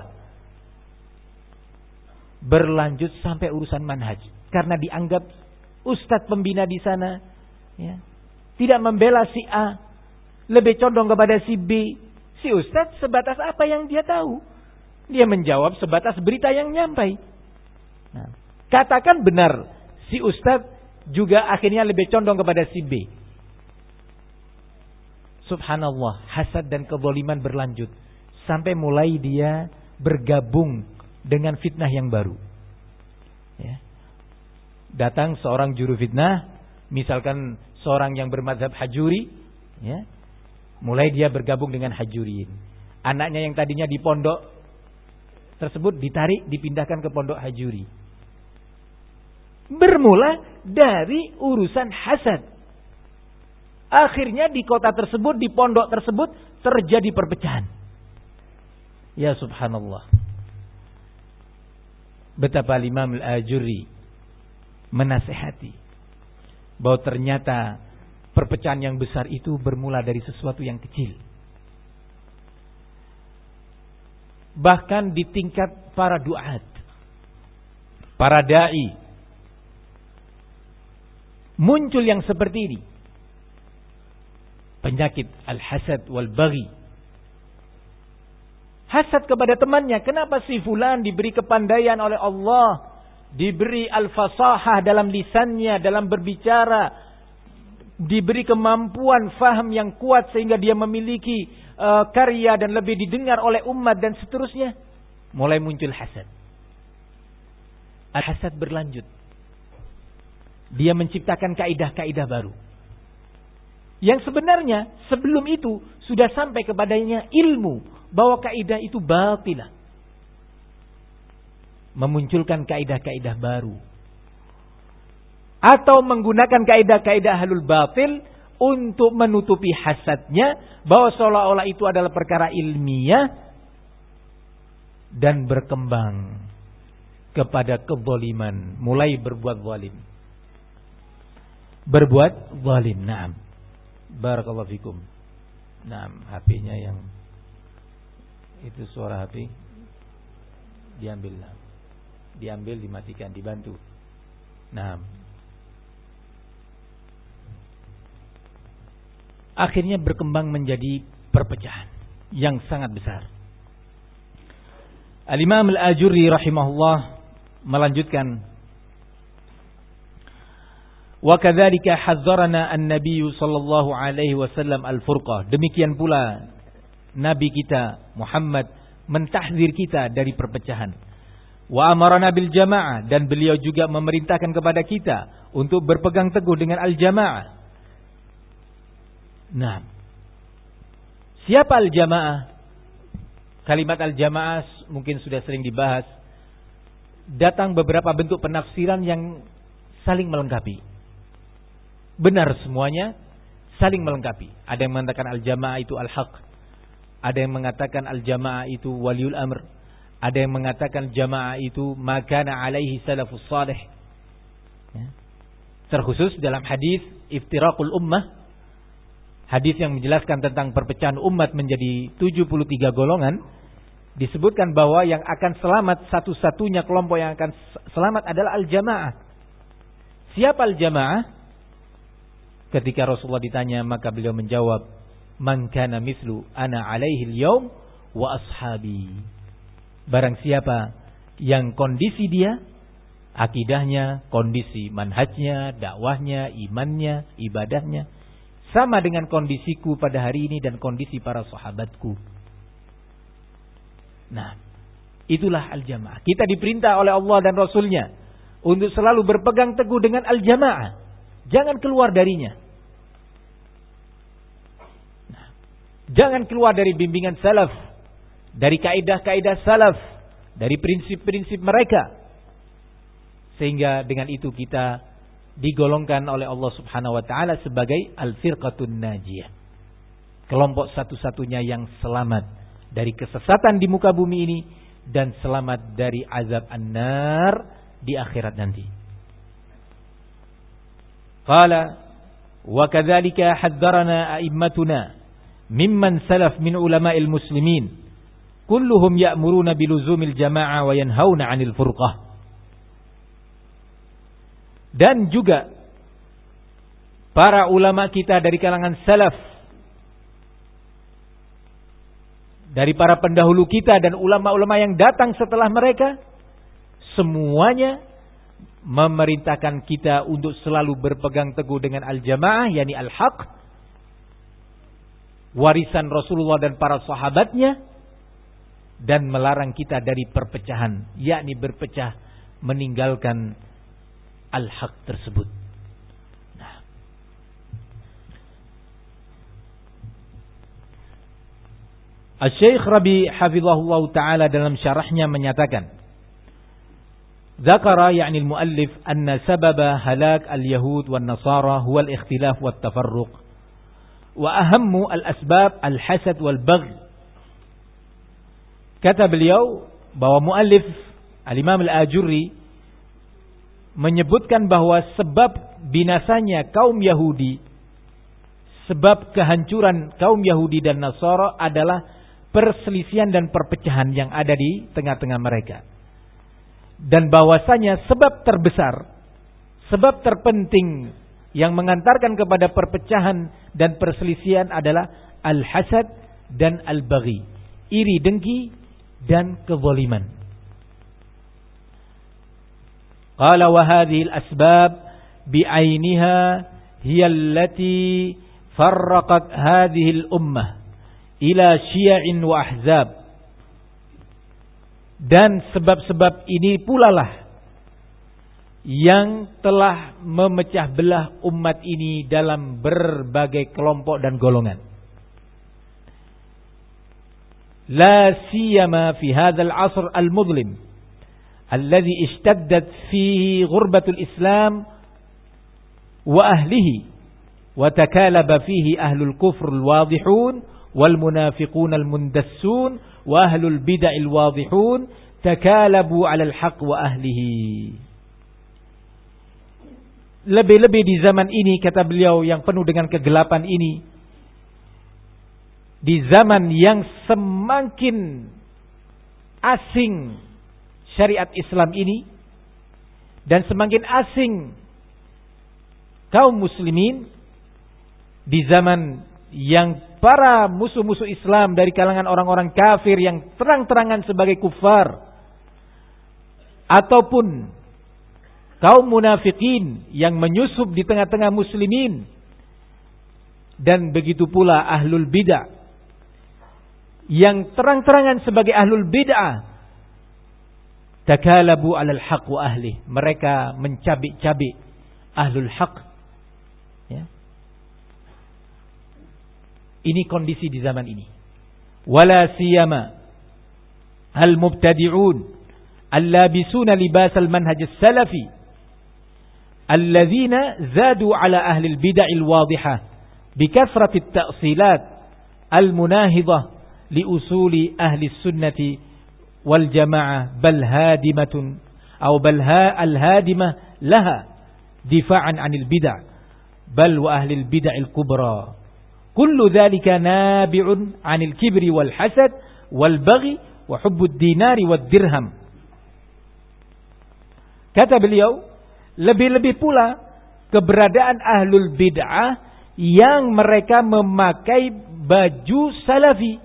Berlanjut sampai urusan manhaj karena dianggap ustadz pembina di sana ya, tidak membela si A, lebih condong kepada si B. Si ustadz sebatas apa yang dia tahu, dia menjawab sebatas berita yang nyampai. Nah, katakan benar si ustadz juga akhirnya lebih condong kepada si B. Subhanallah, hasad dan kezaliman berlanjut sampai mulai dia bergabung dengan fitnah yang baru. Ya. Datang seorang juru fitnah, misalkan seorang yang bermadzhab Hajuri, ya, mulai dia bergabung dengan Hajuriyin. Anaknya yang tadinya di pondok tersebut ditarik, dipindahkan ke pondok Hajuri. Bermula dari urusan hasad. Akhirnya di kota tersebut, di pondok tersebut terjadi perpecahan. Ya subhanallah. Betapa Imam Al-Ajurri menasihati bahwa ternyata perpecahan yang besar itu bermula dari sesuatu yang kecil. Bahkan di tingkat para duat, para da'i, muncul yang seperti ini. Penyakit al-hasad wal-baghi. Hasad kepada temannya. Kenapa si fulan diberi kepandaian oleh Allah, diberi al-fasahah dalam lisannya, dalam berbicara, diberi kemampuan faham yang kuat sehingga dia memiliki uh, karya dan lebih didengar oleh umat dan seterusnya. Mulai muncul hasad. Al-hasad berlanjut. Dia menciptakan kaidah-kaidah baru. Yang sebenarnya sebelum itu sudah sampai kepadanya ilmu bahwa kaidah itu batilah. Memunculkan kaidah-kaidah baru. Atau menggunakan kaidah-kaidah ahlul batil untuk menutupi hasadnya bahwa seolah-olah itu adalah perkara ilmiah dan berkembang kepada kezaliman, mulai berbuat zalim. Berbuat zalim, na'am. Barakallahu fikum. Na'am, H P-nya yang itu suara H P diambil. Diambil, dimatikan, dibantu. Na'am. Akhirnya berkembang menjadi perpecahan yang sangat besar. Al-Imam Al-Ajurri rahimahullah melanjutkan, wa kadzalika hadzarana an-nabiy sallallahu alaihi wasallam al-furqah. Demikian pula nabi kita Muhammad mentahdzir kita dari perpecahan. Wa amarna bil jamaah, dan beliau juga memerintahkan kepada kita untuk berpegang teguh dengan al-jamaah. Nah, siapa al-jamaah? Kalimat al-jamaah mungkin sudah sering dibahas. Datang beberapa bentuk penafsiran yang saling melengkapi. Benar semuanya, saling melengkapi. Ada yang mengatakan al-jamaah itu al-haq. Ada yang mengatakan al-jamaah itu waliul amr. Ada yang mengatakan jamaah itu makana alaihi salafus salih. Ya. Terkhusus dalam hadis iftiraqul ummah, hadis yang menjelaskan tentang perpecahan umat menjadi tujuh puluh tiga golongan, disebutkan bahwa yang akan selamat, satu-satunya kelompok yang akan selamat adalah al-jamaah. Siapa al-jamaah? Ketika Rasulullah ditanya, maka beliau menjawab, man kana mislu ana alaihi al-yawm wa ashabi. Barang siapa yang kondisi dia, akidahnya, kondisi manhajnya, dakwahnya, imannya, ibadahnya sama dengan kondisiku pada hari ini dan kondisi para sahabatku. Nah, itulah al-jamaah. Kita diperintah oleh Allah dan Rasulnya untuk selalu berpegang teguh dengan al-jamaah. Jangan keluar darinya. Nah, jangan keluar dari bimbingan salaf, dari kaidah-kaidah salaf. dari prinsip-prinsip mereka. Sehingga dengan itu kita digolongkan oleh Allah Subhanahu wa taala sebagai al-firqatun najiyah. Kelompok satu-satunya yang selamat dari kesesatan di muka bumi ini dan selamat dari azab an-nar di akhirat nanti. Qala wa kadzalika haddarana a'immatuna mimman salaf min ulama'il muslimin kulluhum ya'muruna biluzumil jama'ah wa yanhauna 'anil furqah. Dan juga para ulama kita dari kalangan salaf, dari para pendahulu kita dan ulama-ulama yang datang setelah mereka, semuanya memerintahkan kita untuk selalu berpegang teguh dengan al-jamaah, yakni al-haq, warisan Rasulullah dan para sahabatnya, dan melarang kita dari perpecahan, yakni berpecah meninggalkan al-haq tersebut. Nah, Al-Syeikh Rabi hafizahullah ta'ala dalam syarahnya menyatakan, Zakara ya'ni al-muallif anna sababa halak al-yahud wal nasara huwa al-ikhtilaf wal tafarruq wa ahammu al-asbab al-hasad wal bagh. Kata beliau bahwa muallif al-Imam al-Ajurri menyebutkan bahwa sebab binasanya kaum Yahudi, sebab kehancuran kaum Yahudi dan Nasara adalah perselisihan dan perpecahan yang ada di tengah-tengah mereka. Dan bahwasanya sebab terbesar, sebab terpenting yang mengantarkan kepada perpecahan dan perselisihan adalah al-hasad dan al-baghi, iri dengki dan kezaliman. Qala wa hadhihi al-asbab bi'ainiha hiya allati farraqat hadhihi al-ummah ila syi'in wa ahzab. Dan sebab-sebab ini pula lah yang telah memecah belah umat ini dalam berbagai kelompok dan golongan. La siyama fi hadzal 'asr al-mudlim alladhi ishtaddat fihi ghurbatul Islam wa ahlihi wa takalaba fihi ahlul kufr al-wadihun wal munafiqun al-mundassun wa ahlul bid'ah al-wadihun takalabu 'ala al-haq wa ahlihi. Lebih-lebih di zaman ini, kata beliau, yang penuh dengan kegelapan ini, di zaman yang semakin asing syariat Islam ini dan semakin asing kaum muslimin, di zaman yang para musuh-musuh Islam dari kalangan orang-orang kafir yang terang-terangan sebagai kufar, ataupun kaum munafikin yang menyusup di tengah-tengah muslimin, dan begitu pula ahlul bid'ah yang terang-terangan sebagai ahlul bid'ah, takalabu 'alal haq wa ahli, mereka mencabik-cabik ahlul haq. Ya. Ini kondisi di zaman ini. Wala siyama al mubtadi'un allabisuna libas al manhaj as-salafi alladzina zadu 'ala ahli al bid'ah al wadihah bi kathrati at-ta'silat al munahidah li usuli ahli sunnati wal jamaah bal hadimatun atau bal al hadimah laha difa'an 'anil bid'ah bal wa ahli al bid'ah al kubra kullu dhalika nabi'un 'anil kibri wal hasad wal baghi wa hubbud dinari wad dirham. Kata beliau, lebih-lebih pula keberadaan ahlul bid'ah yang mereka memakai baju salafi,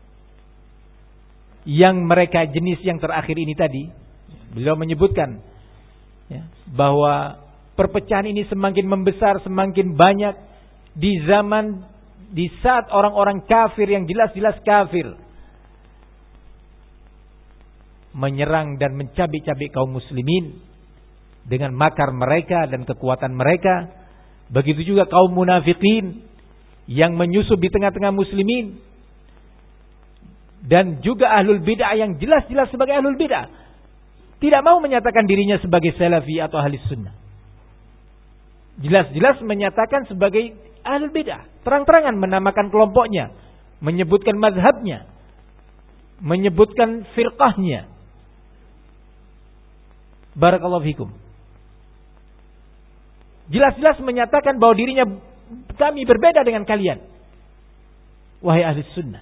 yang mereka jenis yang terakhir ini tadi. Beliau menyebutkan ya, bahwa perpecahan ini semakin membesar, semakin banyak di zaman, di saat orang-orang kafir yang jelas-jelas kafir menyerang dan mencabik-cabik kaum muslimin dengan makar mereka dan kekuatan mereka. Begitu juga kaum munafikin yang menyusup di tengah-tengah muslimin dan juga ahlul bid'ah yang jelas-jelas sebagai ahlul bid'ah tidak mau menyatakan dirinya sebagai salafi atau ahli sunnah. Jelas-jelas menyatakan sebagai ahlul bid'ah, terang-terangan menamakan kelompoknya, menyebutkan mazhabnya, menyebutkan firqahnya. Barakallahu fikum. Jelas-jelas menyatakan bahwa dirinya, kami berbeda dengan kalian, wahai ahli sunnah.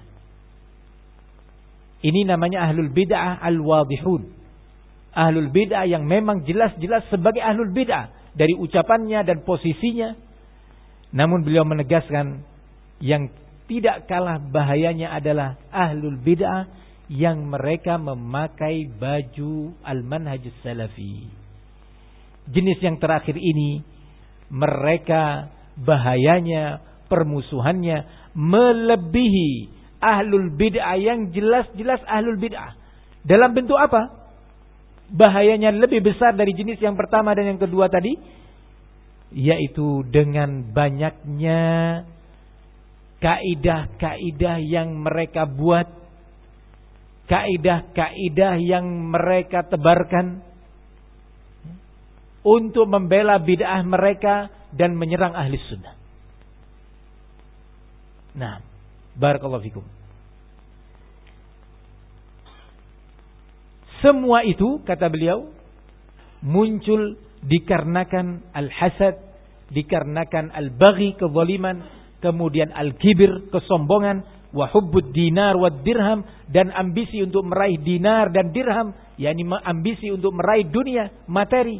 Ini namanya ahlul bid'ah al-wadihun. Ahlul bid'ah yang memang jelas-jelas sebagai ahlul bid'ah dari ucapannya dan posisinya. Namun beliau menegaskan yang tidak kalah bahayanya adalah ahlul bid'ah yang mereka memakai baju al-manhajus salafi. Jenis yang terakhir ini mereka bahayanya, permusuhannya melebihi ahlul bid'ah yang jelas-jelas ahlul bid'ah. Dalam bentuk apa? Bahayanya lebih besar dari jenis yang pertama dan yang kedua tadi, yaitu dengan banyaknya kaidah-kaidah yang mereka buat, kaidah-kaidah yang mereka tebarkan untuk membela bid'ah mereka dan menyerang ahli sunnah. Nah, barakallahu fikum. Semua itu, kata beliau, muncul dikarenakan al-hasad, dikarenakan al-baghi, kezaliman, kemudian al-kibir, kesombongan, wa hubbud dinar wa dirham, dan ambisi untuk meraih dinar dan dirham, yakni ambisi untuk meraih dunia, materi.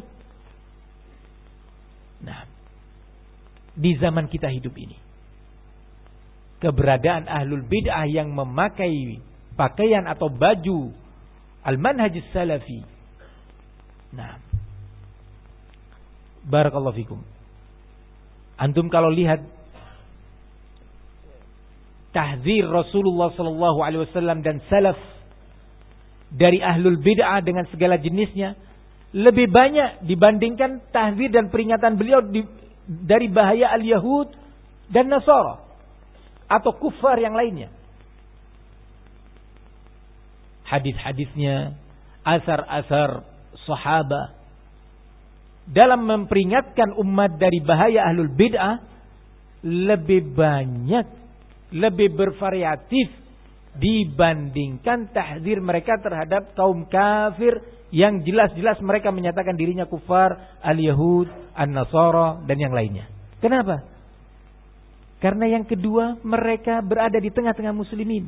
Nah, di zaman kita hidup ini, keberadaan ahlul bid'ah yang memakai pakaian atau baju al-manhajus salafi. Nah, barakallahu fikum. Antum kalau lihat tahdzir Rasulullah sallallahu alaihi wasallam dan salaf dari ahlul bid'ah dengan segala jenisnya lebih banyak dibandingkan tahdzir dan peringatan beliau di, dari bahaya al-Yahud dan Nasara atau kufar yang lainnya. Hadis-hadisnya, asar-asar sahabat dalam memperingatkan umat dari bahaya ahlul bid'ah lebih banyak, lebih bervariatif dibandingkan tahdzir mereka terhadap kaum kafir yang jelas-jelas mereka menyatakan dirinya kufar, al-Yahud, an-Nasara dan yang lainnya. Kenapa? Karena yang kedua mereka berada di tengah-tengah muslimin.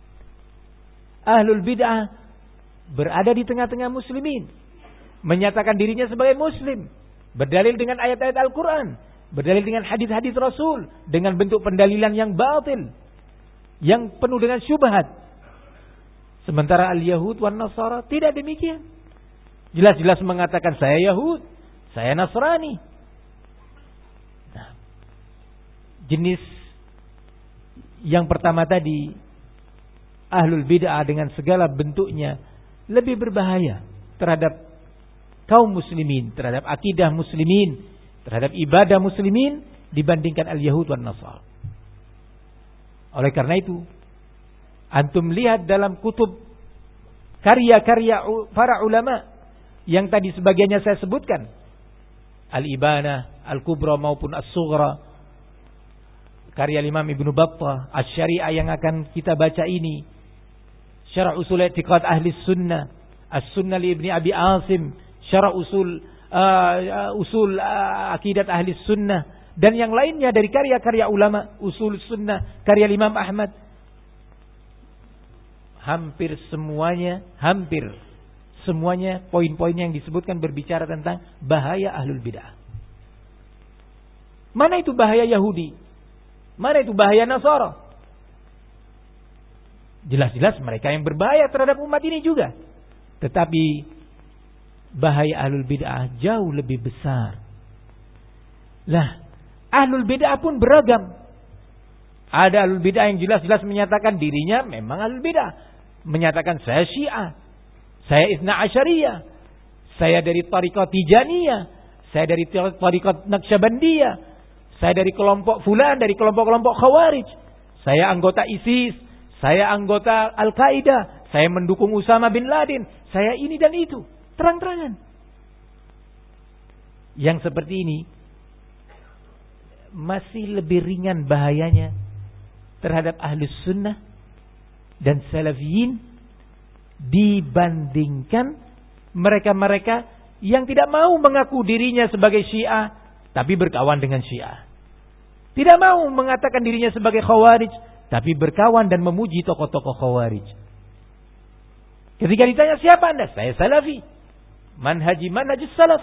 Ahlul bid'ah berada di tengah-tengah muslimin, menyatakan dirinya sebagai muslim, berdalil dengan ayat-ayat Al-Quran, berdalil dengan hadis-hadis Rasul, dengan bentuk pendalilan yang batil, yang penuh dengan syubhat. Sementara al-Yahud wan Nasara tidak demikian. Jelas-jelas mengatakan saya Yahud, saya Nasrani. Nah, jenis yang pertama tadi, ahlul bid'ah dengan segala bentuknya lebih berbahaya terhadap kaum muslimin, terhadap akidah muslimin, terhadap ibadah muslimin dibandingkan al-Yahud wan Nasara. Oleh karena itu, antum lihat dalam kutub karya-karya para ulama yang tadi sebagiannya saya sebutkan, Al-Ibanah, Al-Kubra maupun As-Sughra, karya Imam Ibnu Battah, Asy-Syari'ah yang akan kita baca ini, Syarah Usul I'tiqad Ahli Sunnah, As-Sunnah li Ibni Abi Asim, Syarah Usul uh, Usul uh, Aqidat Ahli Sunnah, dan yang lainnya dari karya-karya ulama, Usul Sunnah, karya Imam Ahmad. Hampir semuanya, hampir semuanya poin-poin yang disebutkan berbicara tentang bahaya ahlul bid'ah. Mana itu bahaya Yahudi? Mana itu bahaya Nasara? Jelas-jelas mereka yang berbahaya terhadap umat ini juga. Tetapi bahaya ahlul bid'ah jauh lebih besar. Lah, ahlul bid'ah pun beragam. Ada ahlul bid'ah yang jelas-jelas menyatakan dirinya memang ahlul bid'ah. Menyatakan saya Syiah, saya Itsna Asyariyah, saya dari Tariqat Tijaniyah, saya dari Tariqat Naqsyabandiyah, saya dari kelompok fulan, dari kelompok-kelompok Khawarij, saya anggota ISIS, Saya anggota Al-Qaeda, saya mendukung Usama bin Laden, saya ini dan itu. Terang-terangan. Yang seperti ini masih lebih ringan bahayanya terhadap Ahlus Sunnah dan Salafiyin dibandingkan mereka-mereka yang tidak mau mengaku dirinya sebagai Syiah tapi berkawan dengan Syiah. Tidak mau mengatakan dirinya sebagai Khawarij tapi berkawan dan memuji tokoh-tokoh Khawarij. Ketika ditanya siapa Anda? Saya Salafi. Manhaji manhajus salaf.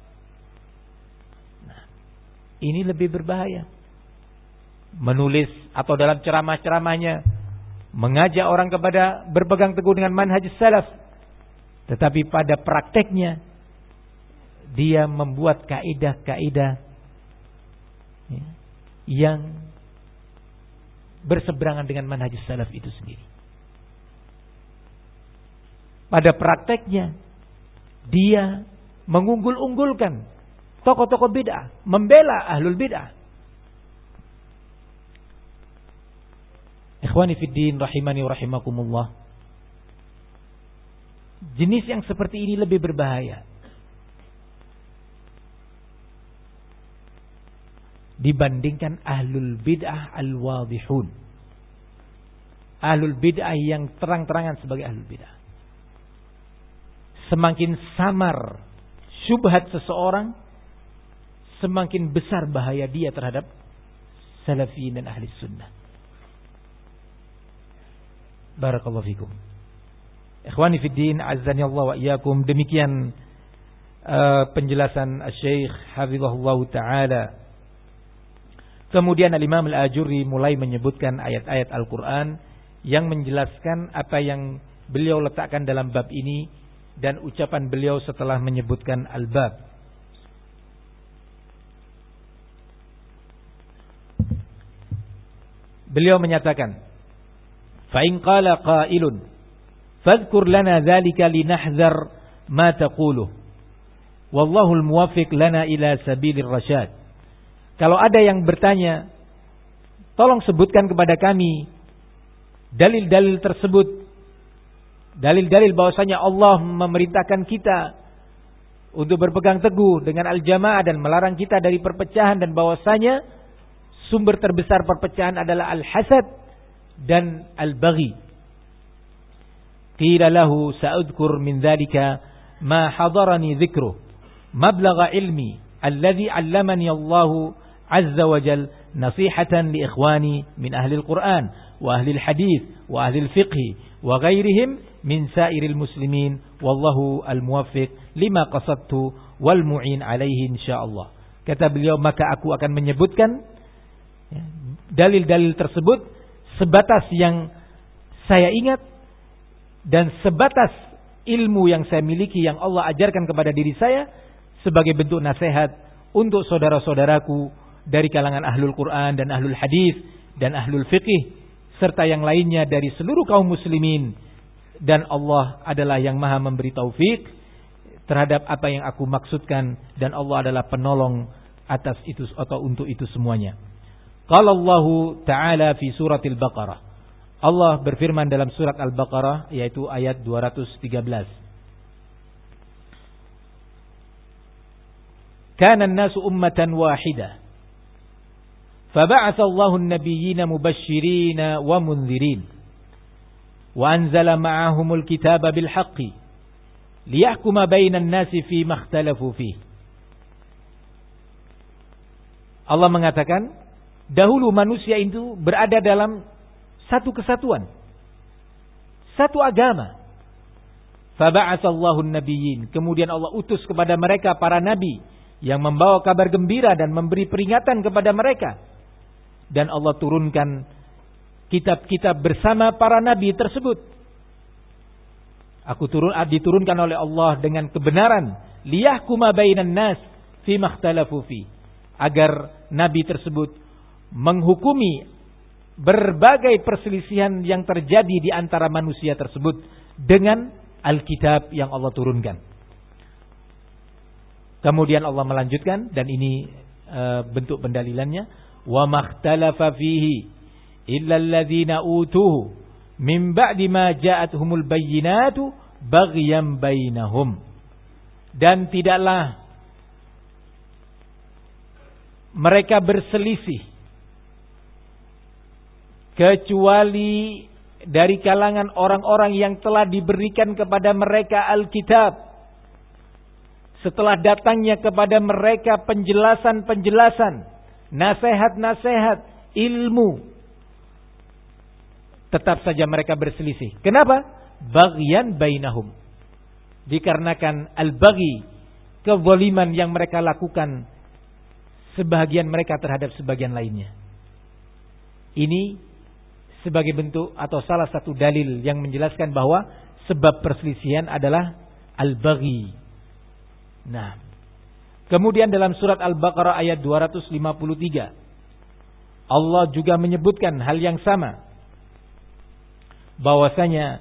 Nah, ini lebih berbahaya. Menulis atau dalam ceramah-ceramahnya mengajak orang kepada berpegang teguh dengan manhajus salaf. Tetapi pada prakteknya dia membuat kaidah-kaidah ya, yang berseberangan dengan manhajus salaf itu sendiri. Pada prakteknya dia mengunggul-unggulkan tokoh-tokoh bid'ah, membela ahlul bid'ah. Ikhwani fiddin rahimani wa rahimakumullah. Jenis yang seperti ini lebih berbahaya dibandingkan ahlul bid'ah al-wadihun. Ahlul bid'ah yang terang-terangan sebagai ahlul bid'ah. Semakin samar syubhat seseorang, semakin besar bahaya dia terhadap salafiyin dan ahli sunnah. Barakallahu fikum. Ikhwani fiddin, azzani Allah wa iyyakum. Demikian uh, penjelasan Syekh hafizahullah taala. Kemudian Al-Imam Al-Ajurri mulai menyebutkan ayat-ayat Al-Qur'an yang menjelaskan apa yang beliau letakkan dalam bab ini dan ucapan beliau setelah menyebutkan al-bab. Beliau menyatakan, fa in qala qailun fadhkur lana dzalika linahzar ma taqulu wallahu al-muwaffiq lana ila sabilir rasyad. Kalau ada yang bertanya, tolong sebutkan kepada kami dalil-dalil tersebut, dalil-dalil bahwasanya Allah memerintahkan kita untuk berpegang teguh dengan al-jamaah dan melarang kita dari perpecahan, dan bahwasanya sumber terbesar perpecahan adalah al-hasad dan al-baghi. Qila lahu sa'udhkur min dzalika ma hadarani dzikruh mablagha ilmi alladhi 'allamani Allah 'azza wa jal nasihatan li ikhwani min ahli al-Qur'an wa ahli al-hadith wa ahli al-fiqh wa ghairihim min sairil muslimin wallahu al-muwaffiq lima qasadtu wal mu'in alaihi insyaallah. Kata beliau, maka aku akan menyebutkan ya, dalil-dalil tersebut sebatas yang saya ingat dan sebatas ilmu yang saya miliki yang Allah ajarkan kepada diri saya sebagai bentuk nasihat untuk saudara-saudaraku dari kalangan ahlul Quran dan ahlul hadis dan ahlul fiqih serta yang lainnya dari seluruh kaum muslimin. Dan Allah adalah yang maha memberi taufik terhadap apa yang aku maksudkan, dan Allah adalah penolong atas itu atau untuk itu semuanya. Qala Allah Ta'ala fi suratil Baqarah. Allah berfirman dalam surat Al-Baqarah yaitu ayat dua ratus tiga belas. Kana an-nasu ummatan wahidah faba'atha Allahu an-nabiyyina mubashshirina wa mundzirin wa anzala ma'ahumul kitaba bil haqqi liyahkuma bainan nasi fi ma ikhtalafu fihi. Allah mengatakan, dahulu manusia itu berada dalam satu kesatuan, satu agama. Faba'atsallahu an-nabiyyin, kemudian Allah utus kepada mereka para nabi yang membawa kabar gembira dan memberi peringatan kepada mereka. Dan Allah turunkan kitab-kitab bersama para nabi tersebut. Aku turun diturunkan oleh Allah dengan kebenaran, liyahkuma bainan nas fi ma ikhtalafu fi, agar nabi tersebut menghukumi berbagai perselisihan yang terjadi di antara manusia tersebut dengan Alkitab yang Allah turunkan. Kemudian Allah melanjutkan, dan ini e, bentuk pendalilannya, wa makhtalafa fihi illa alladhina utuhu Min ba'di ma ja'atuhumul bayyinatu baghyan bainahum. Dan tidaklah mereka berselisih kecuali dari kalangan orang-orang yang telah diberikan kepada mereka Alkitab, setelah datangnya kepada mereka penjelasan-penjelasan, nasihat-nasihat, ilmu, tetap saja mereka berselisih. Kenapa? Baghyan bainahum. Dikarenakan al-baghi, kezaliman yang mereka lakukan sebagian mereka terhadap sebagian lainnya. Ini sebagai bentuk atau salah satu dalil yang menjelaskan bahwa sebab perselisihan adalah al-baghi. Nah, kemudian dalam surat Al-Baqarah ayat dua ratus lima puluh tiga Allah juga menyebutkan hal yang sama, bahwasanya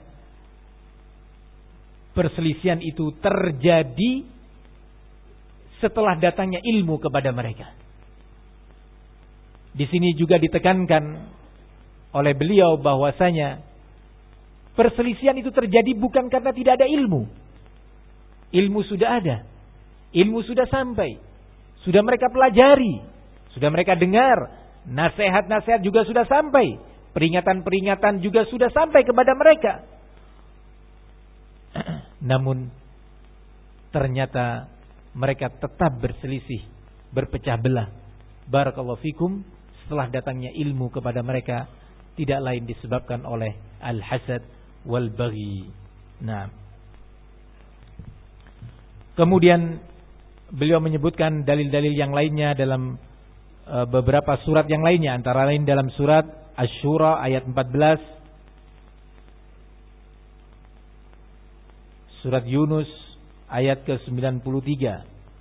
perselisihan itu terjadi setelah datangnya ilmu kepada mereka. Di sini juga ditekankan oleh beliau bahwasanya perselisihan itu terjadi bukan karena tidak ada ilmu. Ilmu sudah ada. Ilmu sudah sampai. Sudah mereka pelajari. Sudah mereka dengar. Nasihat-nasihat juga sudah sampai. Peringatan-peringatan juga sudah sampai kepada mereka. Namun ternyata mereka tetap berselisih, berpecah belah. Barakallahu fikum. Setelah datangnya ilmu kepada mereka, tidak lain disebabkan oleh al-hasad wal baghi. Nah, kemudian beliau menyebutkan dalil-dalil yang lainnya dalam uh, beberapa surat yang lainnya, antara lain dalam surat Asy-Syura ayat empat belas, surat Yunus ayat ke sembilan puluh tiga.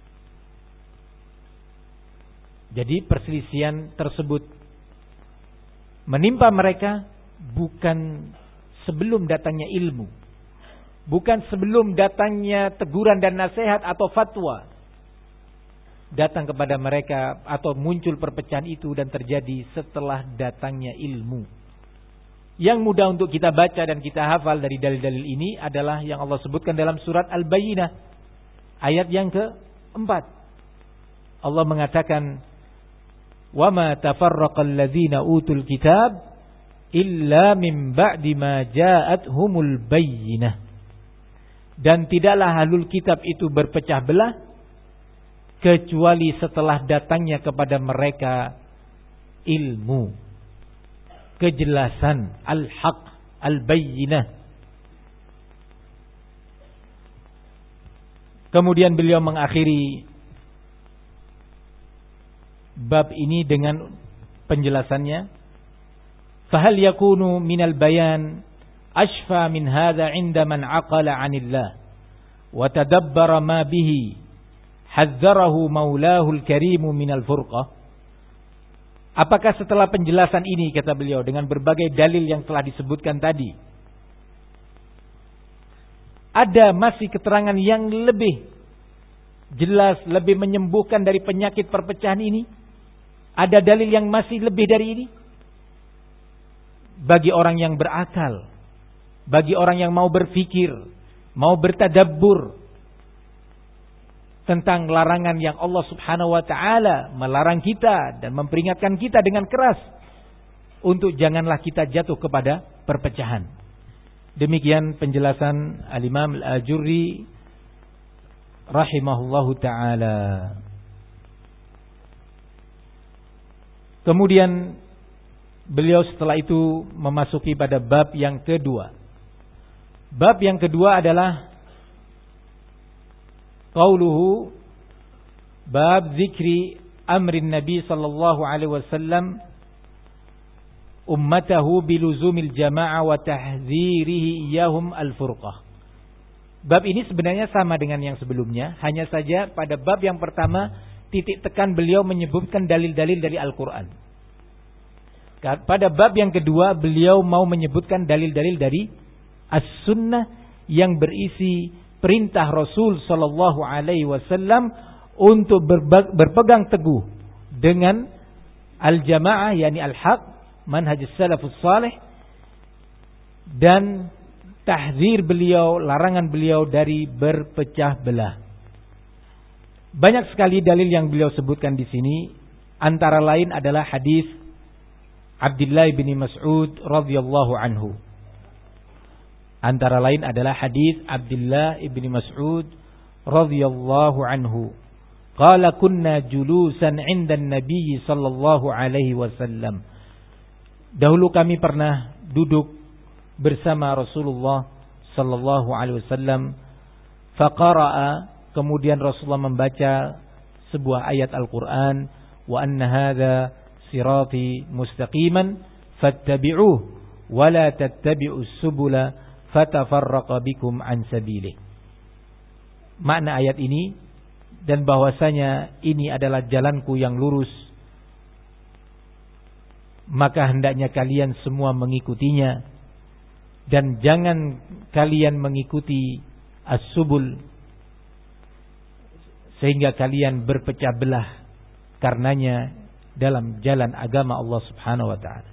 Jadi perselisihan tersebut menimpa mereka bukan sebelum datangnya ilmu, bukan sebelum datangnya teguran dan nasihat atau fatwa datang kepada mereka, atau muncul perpecahan itu dan terjadi setelah datangnya ilmu. Yang mudah untuk kita baca dan kita hafal dari dalil-dalil ini adalah yang Allah sebutkan dalam surat Al-Bayyinah ayat yang keempat. Allah mengatakan, "Wa ma tafarraqal ladzina utul kitab illa min ba'di ma ja'atuhumul bayyinah." Dan tidaklah ahlul kitab itu berpecah belah kecuali setelah datangnya kepada mereka ilmu, kejelasan, al-haq, al-bayyinah. Kemudian beliau mengakhiri bab ini dengan penjelasannya, fahal yakunu minal bayan ashfa min hadha 'inda man 'aqala 'anillah wa tadabbara ma bihi hadzarahu maulahul karimu minal furqah. Apakah setelah penjelasan ini, kata beliau, dengan berbagai dalil yang telah disebutkan tadi, ada masih keterangan yang lebih jelas, lebih menyembuhkan dari penyakit perpecahan ini? Ada dalil yang masih lebih dari ini? Bagi orang yang berakal, bagi orang yang mau berfikir, mau bertadabbur tentang larangan yang Allah Subhanahu wa taala melarang kita dan memperingatkan kita dengan keras untuk janganlah kita jatuh kepada perpecahan. Demikian penjelasan Al-Imam Al-Ajurri rahimahullahu taala. Kemudian beliau setelah itu memasuki pada bab yang kedua. Bab yang kedua adalah qauluhu bab zikri amrin Nabi sallallahu alaihi wasallam ummatahu biluzumil jama'ah wa tahdzirihi iyahum al-furqah. Bab ini sebenarnya sama dengan yang sebelumnya, hanya saja pada bab yang pertama titik tekan beliau menyebutkan dalil-dalil dari Al-Qur'an. Pada bab yang kedua beliau mau menyebutkan dalil-dalil dari As-Sunnah yang berisi perintah Rasul sallallahu alaihi wasallam untuk berpegang teguh dengan al-jamaah, yakni al-haq, manhaj salafus salih, dan tahzir beliau, larangan beliau dari berpecah belah. Banyak sekali dalil yang beliau sebutkan di sini, antara lain adalah hadis Abdullah bin Mas'ud radhiyallahu anhu. Antara lain adalah hadis Abdullah bin Mas'ud radhiyallahu anhu. Qala kunna julusan 'inda an-nabiy sallallahu alaihi wasallam. Dahulu kami pernah duduk bersama Rasulullah sallallahu alaihi wasallam. Faqara'a, kemudian Rasulullah membaca sebuah ayat Al-Qur'an, wa anna hadza sirati mustaqiman fattabi'uhu wa la tattabi'us subula fatafarraqa bikum an sabilihi. Makna ayat ini, dan bahwasanya ini adalah jalanku yang lurus, maka hendaknya kalian semua mengikutinya, dan jangan kalian mengikuti as-subul sehingga kalian berpecah belah karenanya dalam jalan agama Allah Subhanahu wa taala.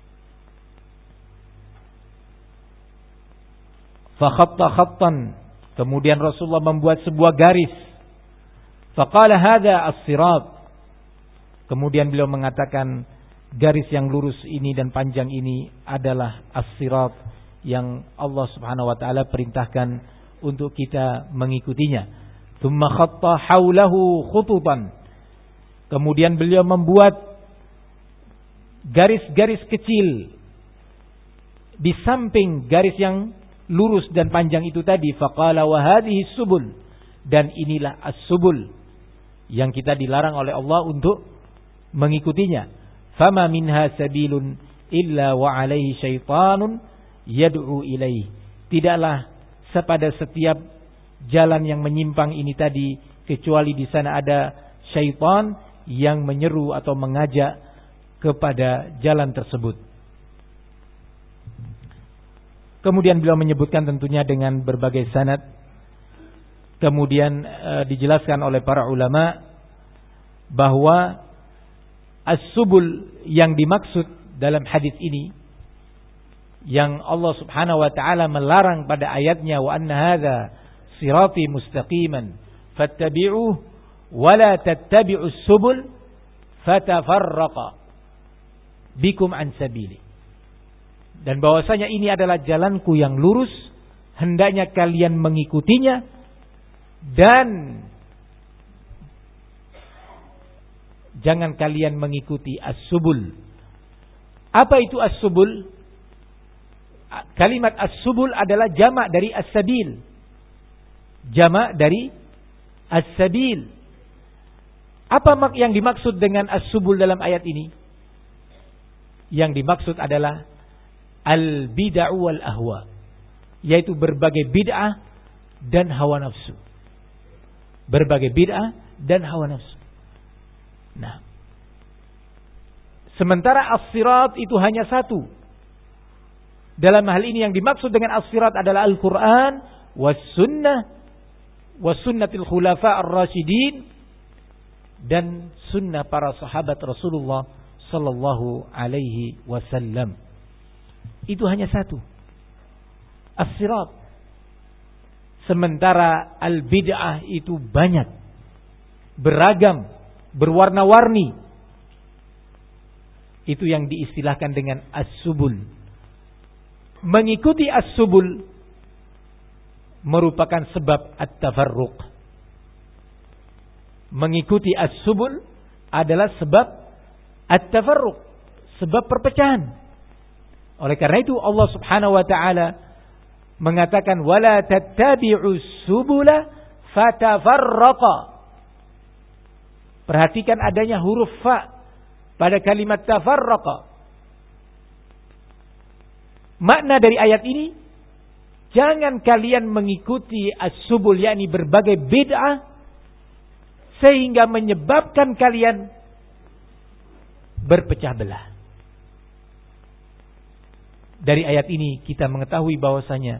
Fa khatta khattan, kemudian Rasulullah membuat sebuah garis. Faqala hadza as-sirat, kemudian beliau mengatakan garis yang lurus ini dan panjang ini adalah as-sirat yang Allah Subhanahu wa taala perintahkan untuk kita mengikutinya. Tsumma khatta haulahu khututan, kemudian beliau membuat garis-garis kecil di samping garis yang lurus dan panjang itu tadi. Faqala wa hadhihi subul, dan inilah as-subul yang kita dilarang oleh Allah untuk mengikutinya. Fama minha sabilun illa wa alaihi syaitanun yad'u ilaihi. Tidaklah pada setiap jalan yang menyimpang ini tadi kecuali di sana ada syaitan yang menyeru atau mengajak kepada jalan tersebut. Kemudian beliau menyebutkan tentunya dengan berbagai sanad. Kemudian e, dijelaskan oleh para ulama bahwa as-subul yang dimaksud dalam hadis ini, yang Allah Subhanahu wa taala melarang pada ayatnya, wa anna hadza sirati mustaqiman fattabi'uhu wa la tattabi'us subul fatafarraqa bikum an sabili. Dan bahwasanya ini adalah jalanku yang lurus, hendaknya kalian mengikutinya, dan jangan kalian mengikuti as-subul. Apa itu as-subul? Kalimat as-subul adalah jamak dari as-sabil. Jamak dari as-sabil. Apa yang dimaksud dengan as-subul dalam ayat ini? Yang dimaksud adalah al-bid'ah wal ahwa, yaitu berbagai bid'ah dan hawa nafsu. Berbagai bid'ah dan hawa nafsu. Nah, sementara as-sirat itu hanya satu. Dalam hal ini yang dimaksud dengan as-sirat adalah Al-Quran was sunnah was sunnatil khulafa ar-rasyidin, dan sunnah para sahabat Rasulullah sallallahu alaihi wasallam. Itu hanya satu, as-sirat. Sementara al-bid'ah itu banyak, beragam, berwarna-warni. Itu yang diistilahkan dengan as-subul. Mengikuti as-subul merupakan sebab at-tafarruq. Mengikuti as-subul adalah sebab at-tafarruq, sebab perpecahan. Oleh karena itu Allah Subhanahu wa taala mengatakan wala tattabi'us subula fatafarraqa. Perhatikan adanya huruf fa pada kalimat tafarraqa. Makna dari ayat ini, jangan kalian mengikuti as-subul, yakni berbagai bid'ah, sehingga menyebabkan kalian berpecah belah. Dari ayat ini kita mengetahui bahwasanya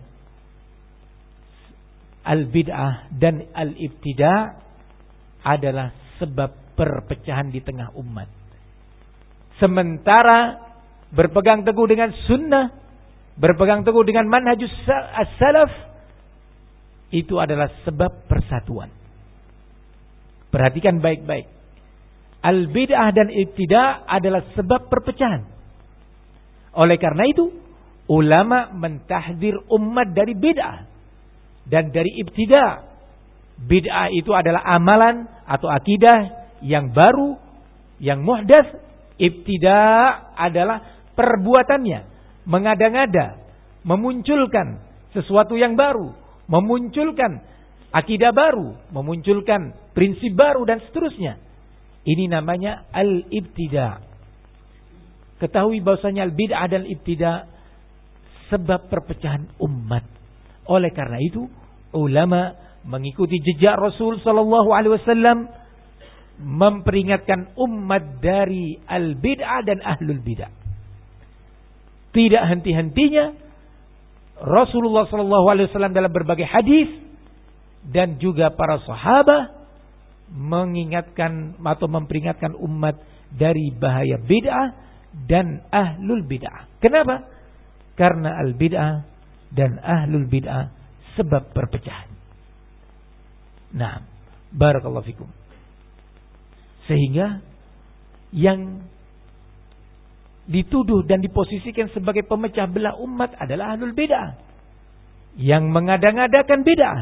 al-bid'ah dan al-ibtida' adalah sebab perpecahan di tengah umat. Sementara berpegang teguh dengan sunnah berpegang teguh dengan manhajus as-salaf, itu adalah sebab persatuan. Perhatikan baik-baik. Al-bid'ah dan ibtida' adalah sebab perpecahan. Oleh karena itu, ulama mentahdzir umat dari bid'ah dan dari ibtida'. Bid'ah itu adalah amalan atau akidah yang baru, yang muhdats. Ibtida' adalah perbuatannya, mengada-ngada, memunculkan sesuatu yang baru, memunculkan akidah baru, memunculkan prinsip baru dan seterusnya. Ini namanya al-ibtida'. Ketahui bahwasanya al-bid'ah dan ibtida' sebab perpecahan umat. Oleh karena itu, ulama mengikuti jejak Rasul sallallahu alaihi wasallam memperingatkan umat dari al-bid'ah dan ahlul bid'ah. Tidak henti-hentinya Rasulullah sallallahu alaihi wasallam dalam berbagai hadis dan juga para sahabat mengingatkan atau memperingatkan umat dari bahaya bid'ah dan ahlul bid'ah. Kenapa? Karena al-bid'ah dan ahlul bid'ah sebab perpecahan. Nah, barakallahu fikum. Sehingga yang dituduh dan diposisikan sebagai pemecah belah umat adalah ahlul bid'ah, yang mengada-ngadakan bid'ah,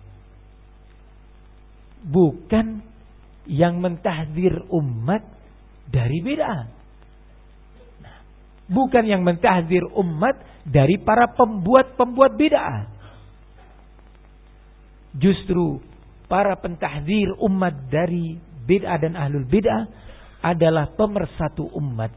bukan yang mentahdzir umat dari bid'ah. Nah, bukan yang mentahdzir umat dari para pembuat-pembuat bid'ah. Justru para pentahdzir umat dari bid'ah dan ahlul bid'ah adalah pemersatu umat.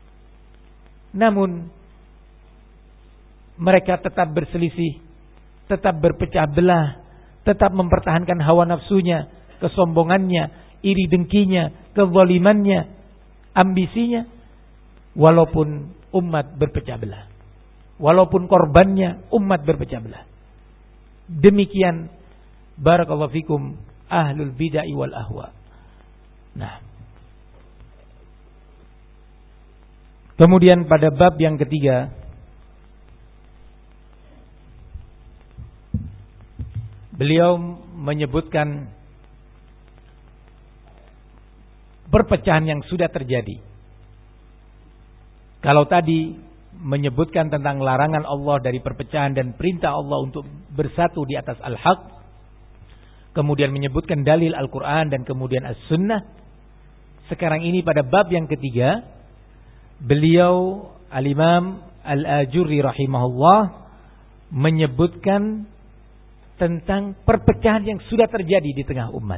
Namun mereka tetap berselisih, tetap berpecah belah, tetap mempertahankan hawa nafsunya, kesombongannya, iri dengkinya, kezalimannya, ambisinya, walaupun umat berpecah belah, walaupun korbannya umat berpecah belah. Demikian barakallahu fikum ahlul bid'ah wal ahwa. Nah, kemudian pada bab yang ketiga, beliau menyebutkan perpecahan yang sudah terjadi. Kalau tadi menyebutkan tentang larangan Allah dari perpecahan dan perintah Allah untuk bersatu di atas al-haq, kemudian menyebutkan dalil Al-Quran dan kemudian As-Sunnah. Sekarang ini pada bab yang ketiga, beliau Al-Imam Al-Ajurri rahimahullah menyebutkan tentang perpecahan yang sudah terjadi di tengah umat.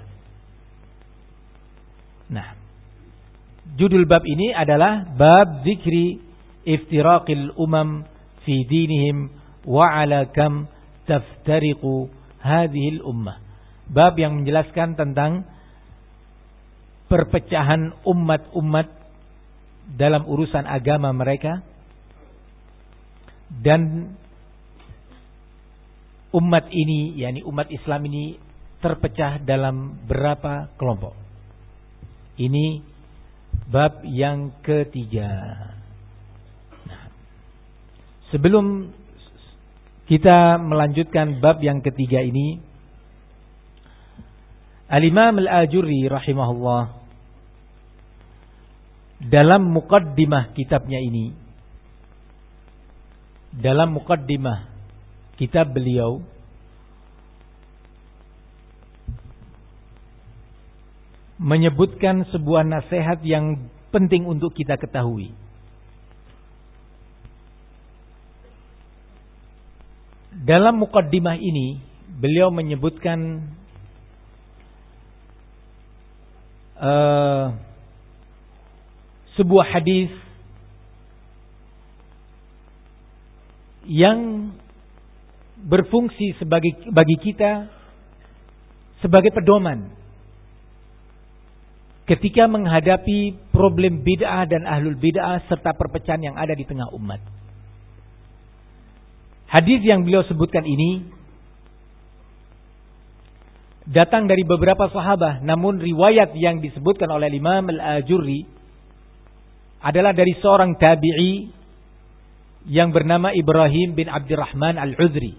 Nah, judul bab ini adalah bab zikri iftiraqil umam fi dinihim wa ala kam taftariqu hadhil ummah. Bab yang menjelaskan tentang perpecahan umat-umat dalam urusan agama mereka, dan umat ini, yakni umat Islam ini terpecah dalam berapa kelompok. Ini bab yang ketiga. Nah, sebelum kita melanjutkan bab yang ketiga ini, Al-Imam Al-Ajurri rahimahullah dalam muqaddimah kitabnya ini, dalam muqaddimah kitab beliau, menyebutkan sebuah nasihat yang penting untuk kita ketahui. Dalam muqaddimah ini beliau menyebutkan uh, sebuah hadis yang berfungsi sebagai bagi kita sebagai pedoman ketika menghadapi problem bid'ah dan ahlul bid'ah serta perpecahan yang ada di tengah umat. Hadis yang beliau sebutkan ini datang dari beberapa sahabat, namun riwayat yang disebutkan oleh Imam Al-Ajurri adalah dari seorang tabi'i yang bernama Ibrahim bin Abdurrahman Al-Udhri.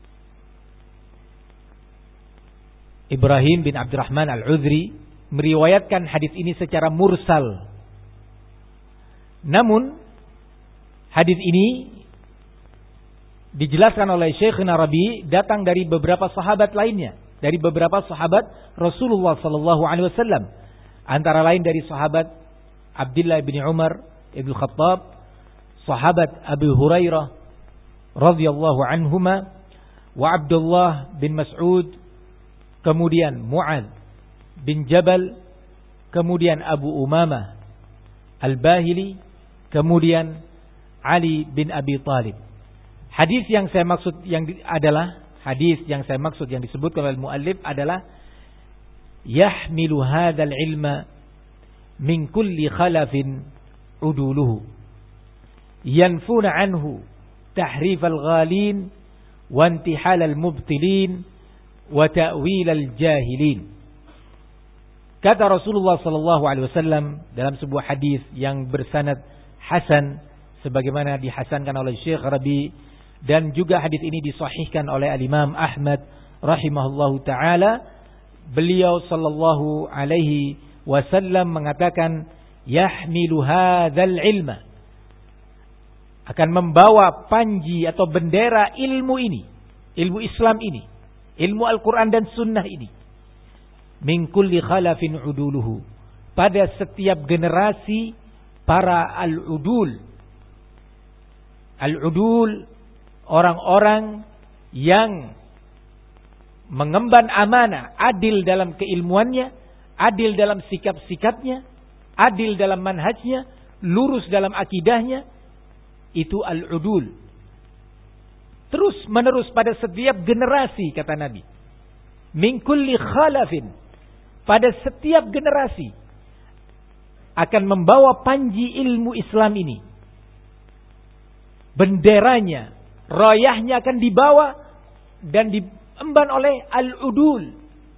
Ibrahim bin Abdurrahman Al-Udhri meriwayatkan hadis ini secara mursal. Namun hadis ini dijelaskan oleh Syekhuna Rabi datang dari beberapa sahabat lainnya, dari beberapa sahabat Rasulullah sallallahu alaihi wasallam, antara lain dari sahabat Abdullah bin Umar Ibn Khattab, sahabat Abu Hurairah radhiyallahu anhuma, wa Abdullah bin Mas'ud, kemudian Mu'adz bin Jabal, kemudian Abu Umamah Al-Bahili, kemudian Ali bin Abi Thalib. Hadis yang saya maksud yang di, adalah hadis yang saya maksud yang disebutkan oleh muallif adalah yahmilu hadzal ilma min kulli khalafin uduluhu yanfuna anhu tahrif al-ghalin wa intihal al-mubtilin wa ta'wil al-jahilin. Kata Rasulullah sallallahu alaihi wasallam dalam sebuah hadis yang bersanad hasan sebagaimana dihasankan oleh Syekh Rabi, dan juga hadis ini disahihkan oleh Al-Imam Ahmad rahimahullahu taala. Beliau sallallahu alaihi wasallam mengatakan yahmilu hadzal ilma, akan membawa panji atau bendera ilmu ini, ilmu Islam ini, ilmu Al-Quran dan Sunnah ini, min kulli khalafin uduluhu, pada setiap generasi para al-udul. Al-udul, orang-orang yang mengemban amanah, adil dalam keilmuannya, adil dalam sikap-sikapnya, adil dalam manhajnya, lurus dalam akidahnya, itu al-udul. Terus menerus pada setiap generasi, kata Nabi. Min kulli khalafin, pada setiap generasi akan membawa panji ilmu Islam ini. Benderanya, rayahnya akan dibawa dan diemban oleh al-udul.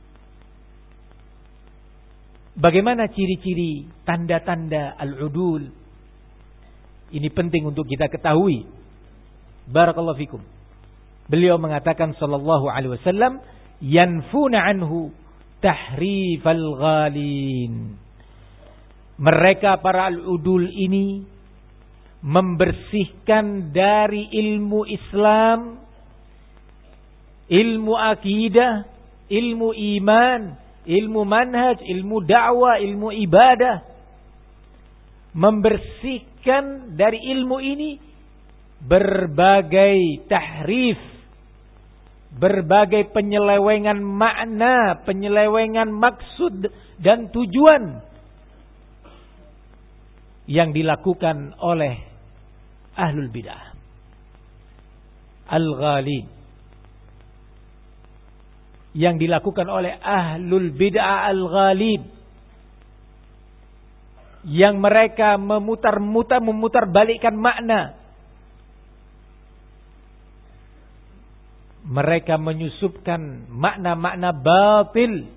Bagaimana ciri-ciri, tanda-tanda al-udul? Ini penting untuk kita ketahui. Barakallahu fikum. Beliau mengatakan sallallahu alaihi wasallam, yanfuna anhu tahrifal ghalin. Mereka para al-udul ini membersihkan dari ilmu Islam, ilmu akidah, ilmu iman, ilmu manhaj, ilmu dakwah, ilmu ibadah. Membersihkan dari ilmu ini berbagai tahrif, berbagai penyelewengan makna, penyelewengan maksud dan tujuan yang dilakukan oleh ahlul bid'ah, al-ghalin, yang dilakukan oleh ahlul bid'ah al-ghalin, yang mereka memutar-mutar, memutarbalikkan makna. Mereka menyusupkan makna-makna batil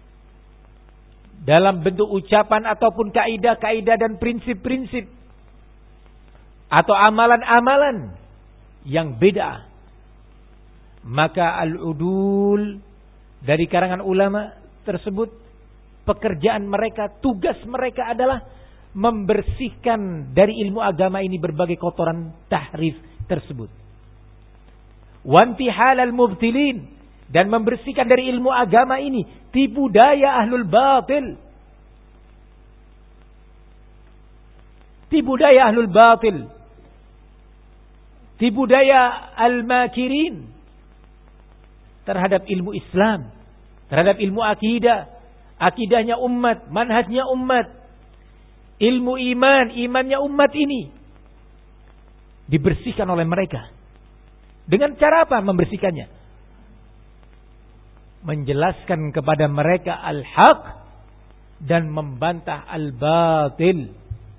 dalam bentuk ucapan ataupun kaidah-kaidah dan prinsip-prinsip atau amalan-amalan yang beda. Maka al-udul dari karangan ulama tersebut, pekerjaan mereka, tugas mereka adalah membersihkan dari ilmu agama ini berbagai kotoran tahrif tersebut. Wantihal al-mubtilin, dan membersihkan dari ilmu agama ini tipu daya ahlul batil. Tipu daya ahlul batil. Tipu daya al-makirin terhadap ilmu Islam, terhadap ilmu akidah, akidahnya umat, manhajnya umat, ilmu iman, imannya umat ini dibersihkan oleh mereka. Dengan cara apa membersihkannya? Menjelaskan kepada mereka al-haq dan membantah al-batil.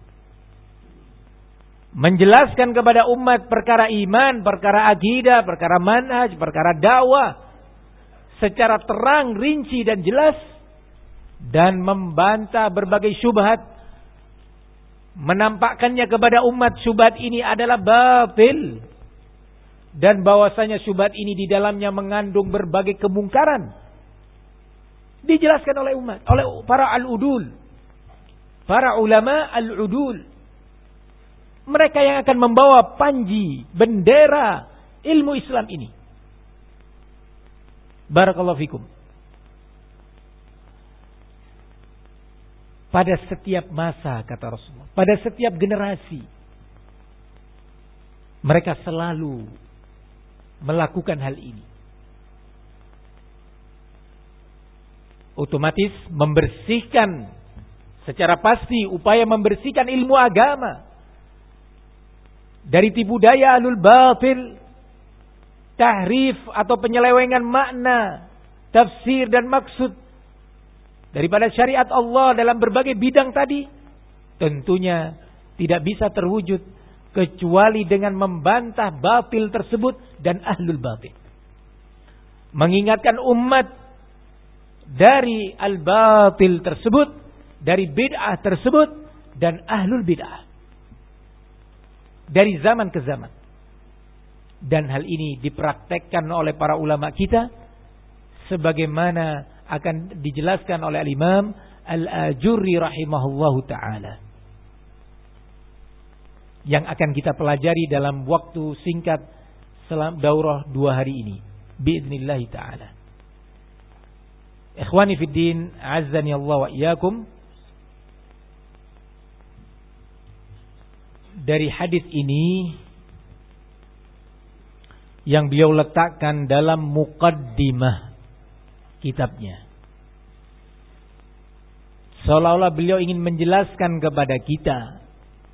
Menjelaskan kepada umat perkara iman, perkara akidah, perkara manhaj, perkara dakwah secara terang, rinci dan jelas, dan membantah berbagai syubhat menampakkannya kepada umat syubhat ini adalah batil. Dan bahwasanya syubhat ini di dalamnya mengandung berbagai kemungkaran. Dijelaskan oleh umat, oleh para al-udul. Para ulama al-udul. Mereka yang akan membawa panji, bendera ilmu Islam ini. Barakallahu fikum. Pada setiap masa, kata Rasulullah, pada setiap generasi, mereka selalu melakukan hal ini. Otomatis membersihkan, secara pasti upaya membersihkan ilmu agama dari tipu daya ahlul batil, tahrif atau penyelewengan makna, tafsir dan maksud daripada syariat Allah dalam berbagai bidang tadi, tentunya tidak bisa terwujud kecuali dengan membantah batil tersebut dan ahlul batil. Mengingatkan umat dari al-batil tersebut, dari bid'ah tersebut dan ahlul bid'ah. Dari zaman ke zaman. Dan hal ini dipraktekkan oleh para ulama kita sebagaimana akan dijelaskan oleh al-Imam Al-Ajurri rahimahullahu ta'ala. Yang akan kita pelajari dalam waktu singkat selam daurah dua hari ini. Biiznillah ta'ala. Ikhwani fid din, azzani Allah wa iyyakum. Dari hadis ini yang beliau letakkan dalam muqaddimah kitabnya, seolah-olah beliau ingin menjelaskan kepada kita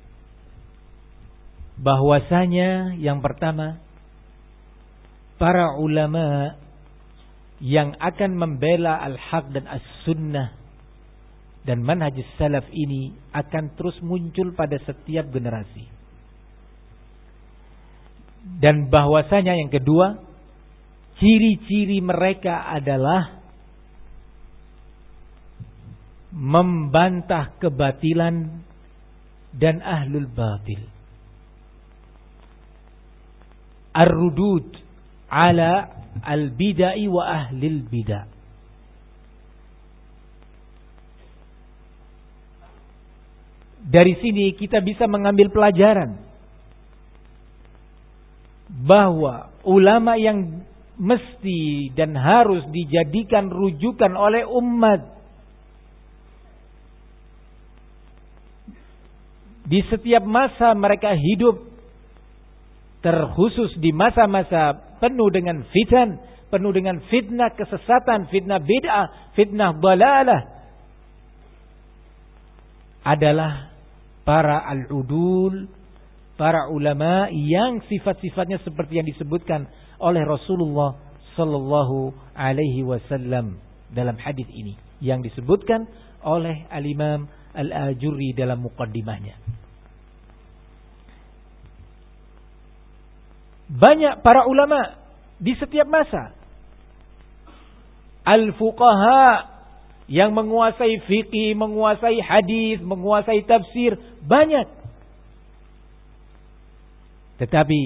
bahwasanya yang pertama, para ulama yang akan membela al-haq dan as-sunnah dan manhaj salaf ini akan terus muncul pada setiap generasi. Dan bahwasanya yang kedua, ciri-ciri mereka adalah membantah kebatilan dan ahlul batil. Ar-rudud ala al-bid'ah wa ahlil bid'ah. Dari sini kita bisa mengambil pelajaran bahwa ulama yang mesti dan harus dijadikan rujukan oleh umat di setiap masa mereka hidup, terkhusus di masa-masa penuh dengan fitan, penuh dengan fitnah kesesatan, fitnah bid'ah, fitnah dalalah, adalah para al-udul, para ulama yang sifat-sifatnya seperti yang disebutkan oleh Rasulullah sallallahu alaihi wasallam dalam hadis ini yang disebutkan oleh al-Imam Al-Ajurri dalam muqaddimahnya. Banyak para ulama di setiap masa, al-fuqaha yang menguasai fikih, menguasai hadis, menguasai tafsir, banyak. Tetapi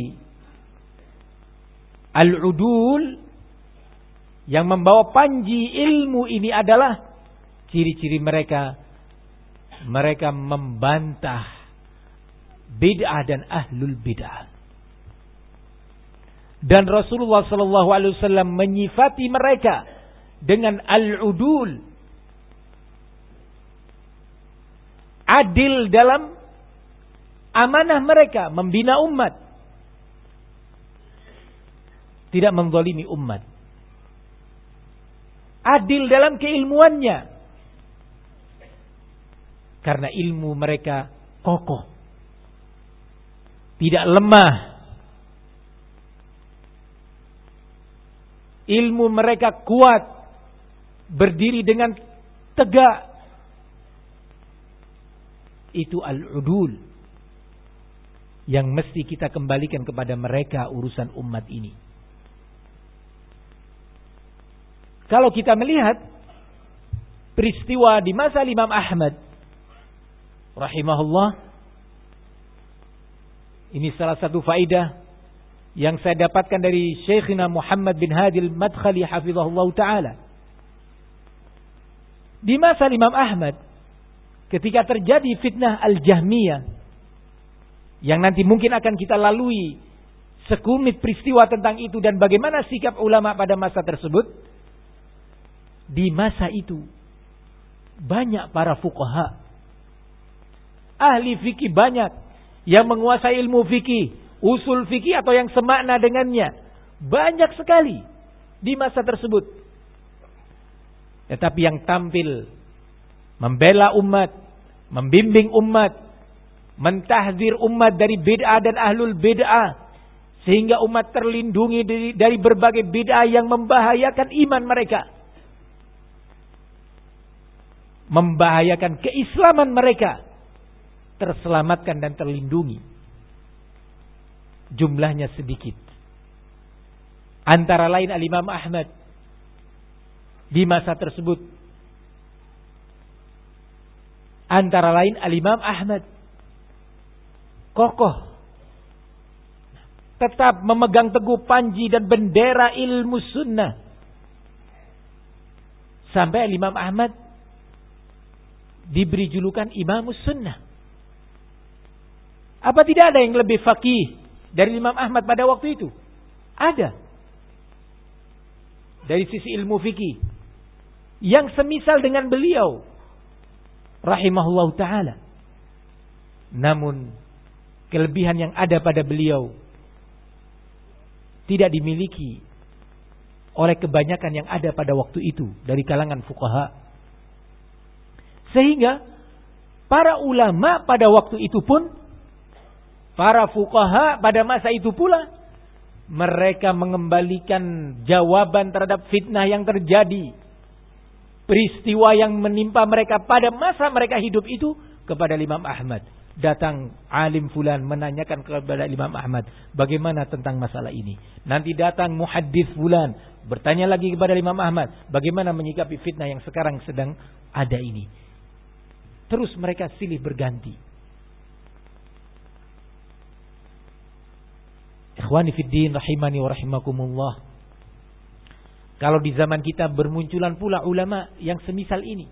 al-udul yang membawa panji ilmu ini adalah ciri-ciri mereka, mereka membantah bid'ah dan ahlul bid'ah. Dan Rasulullah sallallahu alaihi wasallam menyifati mereka dengan al-udul, adil dalam amanah mereka membina umat, tidak menzalimi umat, adil dalam keilmuannya karena ilmu mereka kokoh, tidak lemah, ilmu mereka kuat, berdiri dengan tegak. Itu al-udul yang mesti kita kembalikan kepada mereka urusan umat ini. Kalau kita melihat peristiwa di masa Imam Ahmad rahimahullah, Ini salah satu faidah yang saya dapatkan dari Syekhina Muhammad bin Hadi al-Madkhali hafizahullah ta'ala. Di masa Imam Ahmad, ketika terjadi fitnah Al-Jahmiyah, yang nanti mungkin akan kita lalui sekumit peristiwa tentang itu dan bagaimana sikap ulama pada masa tersebut. Di masa itu, banyak para fuqaha, ahli fikih banyak, yang menguasai ilmu fikih, usul fikih atau yang semakna dengannya. Banyak sekali di masa tersebut. Tetapi yang tampil membela umat, membimbing umat, mentahzir umat dari bid'ah dan ahlul bid'ah, sehingga umat terlindungi dari, dari berbagai bid'ah yang membahayakan iman mereka, membahayakan keislaman mereka, terselamatkan dan terlindungi. Jumlahnya sedikit. Antara lain Al-Imam Ahmad di masa tersebut. Antara lain Al-Imam Ahmad kokoh, tetap memegang teguh panji dan bendera ilmu sunnah. Sampai Al-Imam Ahmad diberi julukan Imamus Sunnah. Apa tidak ada yang lebih faqih dari Imam Ahmad pada waktu itu? Ada. Dari sisi ilmu fikih yang semisal dengan beliau rahimahullah ta'ala. Namun kelebihan yang ada pada beliau tidak dimiliki oleh kebanyakan yang ada pada waktu itu dari kalangan fuqaha. Sehingga para ulama pada waktu itu pun, para fuqaha pada masa itu pula, mereka mengembalikan jawaban terhadap fitnah yang terjadi, peristiwa yang menimpa mereka pada masa mereka hidup itu, kepada Imam Ahmad. Datang alim fulan menanyakan kepada Imam Ahmad, bagaimana tentang masalah ini. Nanti datang muhaddits fulan bertanya lagi kepada Imam Ahmad, bagaimana menyikapi fitnah yang sekarang sedang ada ini. Terus mereka silih berganti. Ikhwani fiddin rahimani wa rahimakumullah. Kalau di zaman kita bermunculan pula ulama yang semisal ini.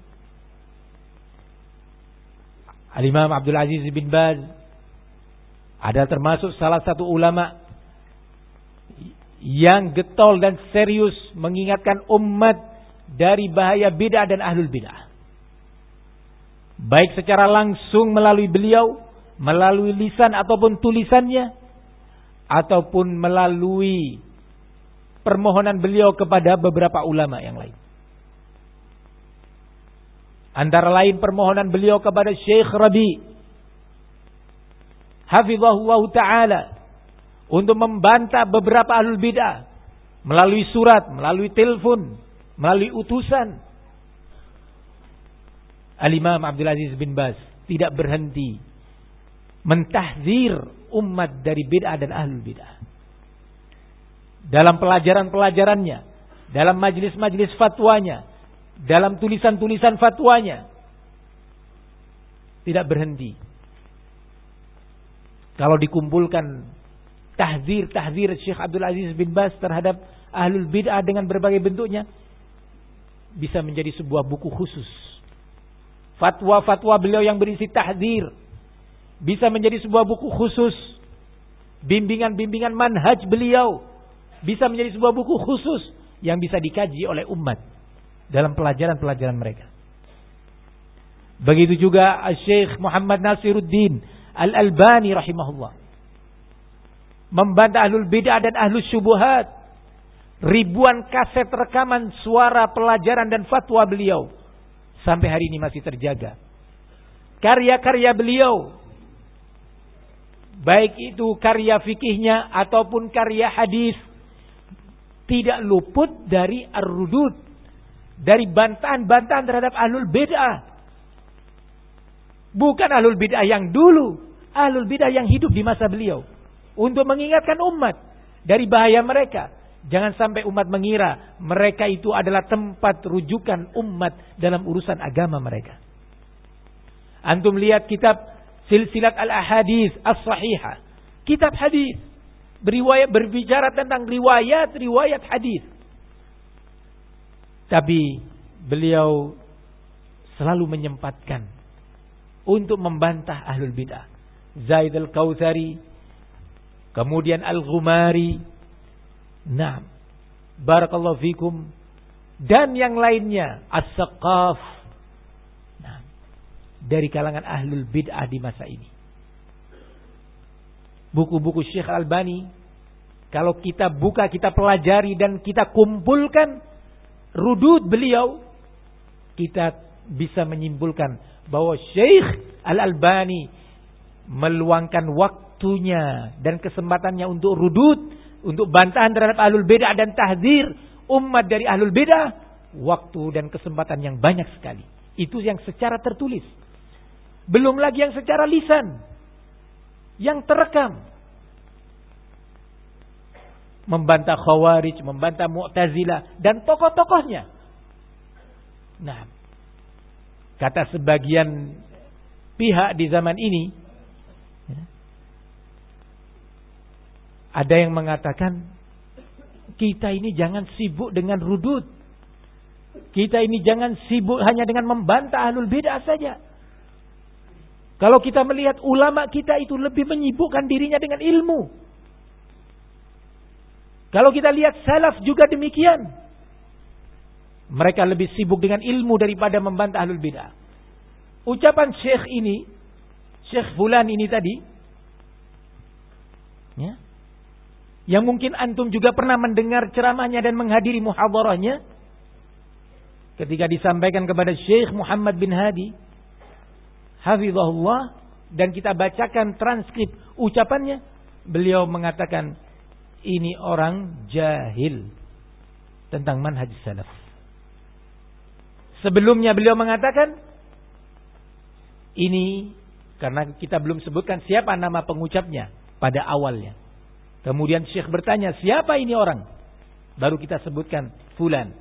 Al-Imam Abdul Aziz bin Baz ada termasuk salah satu ulama yang getol dan serius mengingatkan umat dari bahaya bid'ah dan ahlul bid'ah. Baik secara langsung melalui beliau, melalui lisan ataupun tulisannya, ataupun melalui permohonan beliau kepada beberapa ulama yang lain. Antara lain permohonan beliau kepada Syekh Rabi hafizahullah ta'ala untuk membantah beberapa ahlul bid'ah melalui surat, melalui telepon, melalui utusan. Al-Imam Abdul Aziz bin Baz tidak berhenti mentahzir umat dari bid'ah dan ahlul bid'ah. Dalam pelajaran-pelajarannya, dalam majlis-majlis fatwanya, dalam tulisan-tulisan fatwanya, tidak berhenti. Kalau dikumpulkan tahzir-tahzir Syekh Abdul Aziz bin Baz terhadap ahlul bid'ah dengan berbagai bentuknya, bisa menjadi sebuah buku khusus. Fatwa-fatwa beliau yang berisi tahzir bisa menjadi sebuah buku khusus. Bimbingan-bimbingan manhaj beliau bisa menjadi sebuah buku khusus yang bisa dikaji oleh umat dalam pelajaran-pelajaran mereka. Begitu juga Syekh Muhammad Nasiruddin Al-Albani rahimahullah membantah ahlul bid'ah dan ahlus syubuhat. Ribuan kaset rekaman suara pelajaran dan fatwa beliau sampai hari ini masih terjaga. Karya-karya beliau, baik itu karya fikihnya ataupun karya hadis, tidak luput dari ar-rudud, dari bantahan-bantahan terhadap ahlul bid'ah. Bukan ahlul bid'ah yang dulu, ahlul bid'ah yang hidup di masa beliau, untuk mengingatkan umat dari bahaya mereka. Jangan sampai umat mengira mereka itu adalah tempat rujukan umat dalam urusan agama mereka. Antum lihat kitab Silsilat Al-Ahadits As-Sahihah, kitab hadis, beriwayat berbicara tentang riwayat-riwayat hadis. Tapi beliau selalu menyempatkan untuk membantah ahlul bid'ah. Zaid al-Kautsari, kemudian Al-Ghumari, nah, barakallahu fikum, dan yang lainnya, As-Saqaf, nah, dari kalangan ahlul bid'ah di masa ini. Buku-buku Syekh Al-Albani, kalau kita buka, kita pelajari dan kita kumpulkan rudud beliau, kita bisa menyimpulkan bahwa Syekh Al-Albani meluangkan waktunya dan kesempatannya untuk rudud, untuk bantahan terhadap ahlul bid'ah dan tahdzir umat dari ahlul bid'ah, waktu dan kesempatan yang banyak sekali. Itu yang secara tertulis. Belum lagi yang secara lisan, yang terekam. Membantah Khawarij, membantah Mu'tazilah dan tokoh-tokohnya. Nah, kata sebagian pihak di zaman ini, ada yang mengatakan, kita ini jangan sibuk dengan rudud. Kita ini jangan sibuk hanya dengan membantah ahlul bid'ah saja. Kalau kita melihat ulama kita itu lebih menyibukkan dirinya dengan ilmu. Kalau kita lihat salaf juga demikian. Mereka lebih sibuk dengan ilmu daripada membantah ahlul bid'ah. Ucapan Syekh ini, Syekh Fulan ini tadi, ya, yang mungkin antum juga pernah mendengar ceramahnya dan menghadiri muhadharahnya, ketika disampaikan kepada Syekh Muhammad bin Hadi hafizahullah, dan kita bacakan transkrip ucapannya, beliau mengatakan ini orang jahil tentang manhaj salaf. Sebelumnya beliau mengatakan ini, karena kita belum sebutkan siapa nama pengucapnya pada awalnya. Kemudian Syekh bertanya, siapa ini orang? Baru kita sebutkan fulan.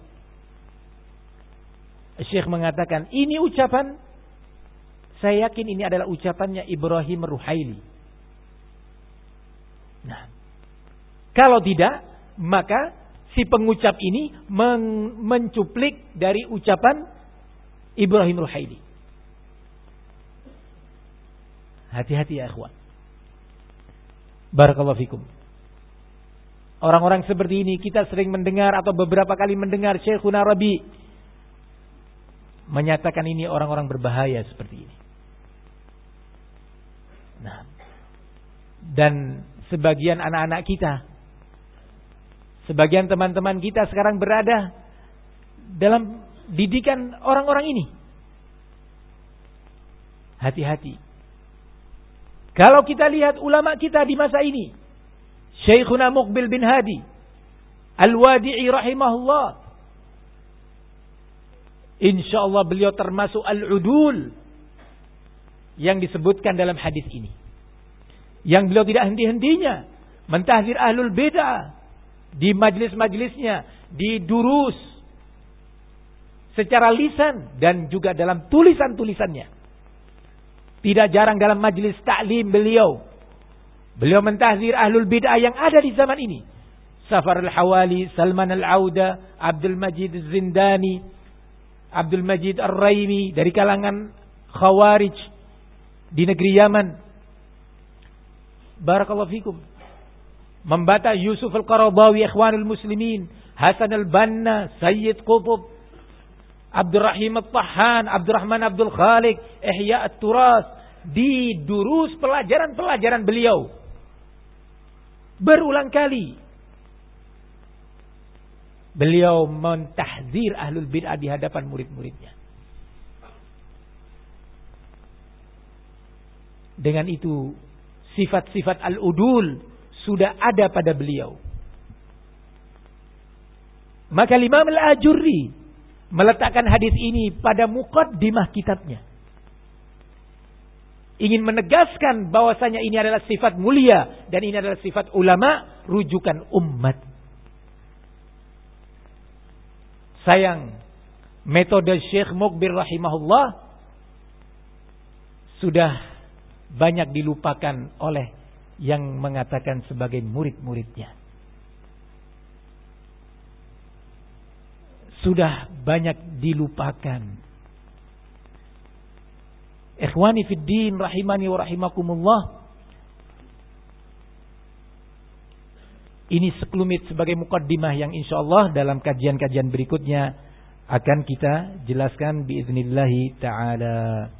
Syekh mengatakan, ini ucapan, saya yakin ini adalah ucapannya Ibrahim Ruhaili. Nah, kalau tidak, maka si pengucap ini men- mencuplik dari ucapan Ibrahim Ruhaili. Hati-hati ya ikhwan. Barakallahu fikum. Orang-orang seperti ini kita sering mendengar atau beberapa kali mendengar Syekhuna Rabi menyatakan ini orang-orang berbahaya seperti ini. Nah, dan sebagian anak-anak kita, sebagian teman-teman kita sekarang berada dalam didikan orang-orang ini. Hati-hati. Kalau kita lihat ulama kita di masa ini, Syekhuna Muqbil bin Hadi Al-Wadi'i rahimahullah, insyaallah beliau termasuk al-udul yang disebutkan dalam hadis ini, yang beliau tidak henti-hentinya mentahdzir ahlul bid'ah di majlis-majlisnya, di durus secara lisan dan juga dalam tulisan-tulisannya. Tidak jarang dalam majlis ta'lim beliau Beliau mentahdzir ahlul bid'ah yang ada di zaman ini. Safar al-Hawali, Salman al-Auda, Abdul Majid al-Zindani, Abdul Majid al-Raimi dari kalangan Khawarij di negeri Yaman. Barakallahu fikum. Membantah Yusuf al-Qaradawi, Ikhwanul Muslimin, Hasan al-Banna, Sayyid Qutb, Abdurrahim al-Tahan, Abdurrahman Abdul Khaliq, Ihya at-Turas, di durus pelajaran-pelajaran beliau. Berulang kali beliau mentahdzir ahlul bid'ah di hadapan murid-muridnya. Dengan itu sifat-sifat al-udul sudah ada pada beliau. Maka Imam Al-Ajurri meletakkan hadis ini pada muqaddimah kitabnya, ingin menegaskan bahwasanya ini adalah sifat mulia dan ini adalah sifat ulama rujukan umat. Sayang, metode Syekh Muqbil rahimahullah sudah banyak dilupakan oleh yang mengatakan sebagai murid-muridnya. Sudah banyak dilupakan. Ikhwani fid din rahimani wa rahimakumullah. Ini sekelumit sebagai mukaddimah yang insyaallah dalam kajian-kajian berikutnya akan kita jelaskan biiznillahi ta'ala.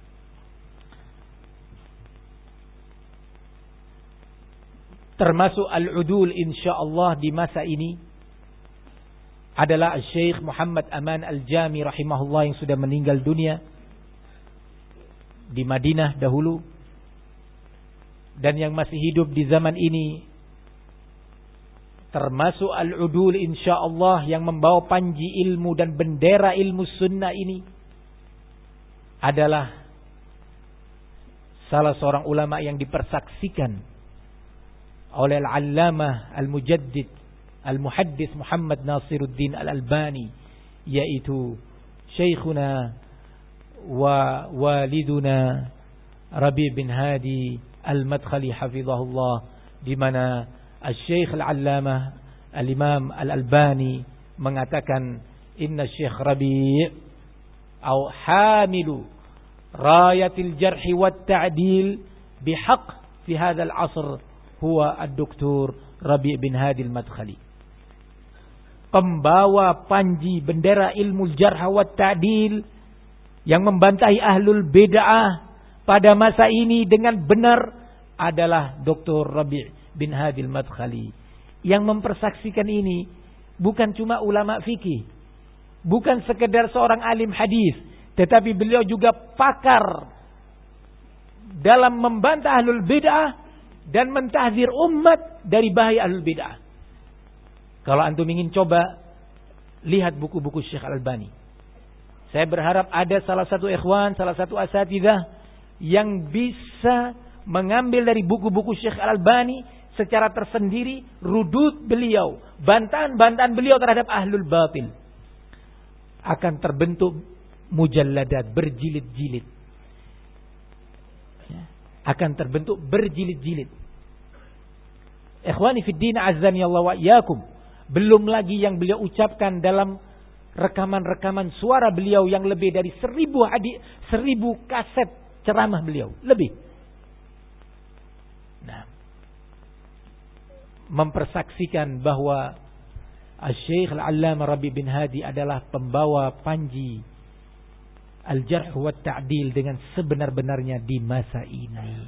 Termasuk al-udul insyaallah di masa ini adalah Syekh Muhammad Aman Al-Jami rahimahullah yang sudah meninggal dunia di Madinah dahulu, dan yang masih hidup di zaman ini. Termasuk al-udul insyaallah yang membawa panji ilmu dan bendera ilmu sunnah ini adalah salah seorang ulama yang dipersaksikan oleh Al-Allamah Al-Mujaddid Al-Muhaddis Muhammad Nasiruddin Al-Albani, yaitu Syekhuna wa waliduna Rabi' bin Hadi Al-Madkhali hafizahullah, di mana Al-Syekh Al-Allamah Al-Imam Al-Albani mengatakan inna Syekh Rabi' au hamilu rayatil jarhi wat ta'dil bihaq fi hadzal asr huwa ad-Doktor Rabi' bin Hadi Al-Madkhali, pembawa panji bendera ilmu jarh wa ta'dil yang membantahi ahlul bid'ah pada masa ini dengan benar adalah Doktor Rabi' bin Hadi Al-Madkhali. Yang mempersaksikan ini bukan cuma ulama fikih, bukan sekedar seorang alim hadis, tetapi beliau juga pakar dalam membantah ahlul bid'ah dan mentahzir umat dari bahaya ahlul bid'ah. Kalau antum ingin coba lihat buku-buku Syekh Al-Albani, saya berharap ada salah satu ikhwan, salah satu asatidzah yang bisa mengambil dari buku-buku Syekh Al-Albani secara tersendiri rudud beliau, bantahan-bantahan beliau terhadap ahlul batil. Akan terbentuk mujalladat berjilid-jilid. Akan terbentuk berjilid-jilid. Ikhwani fid din azzani Allah wa iyyakum. Belum lagi yang beliau ucapkan dalam rekaman-rekaman suara beliau yang lebih dari seribu hadis, seribu kaset ceramah beliau, lebih. Nah, mempersaksikan bahwa Syekh Al-Allamah Rabi' bin Hadi adalah pembawa panji al-jarh wa ta'dil dengan sebenar-benarnya di masa ini.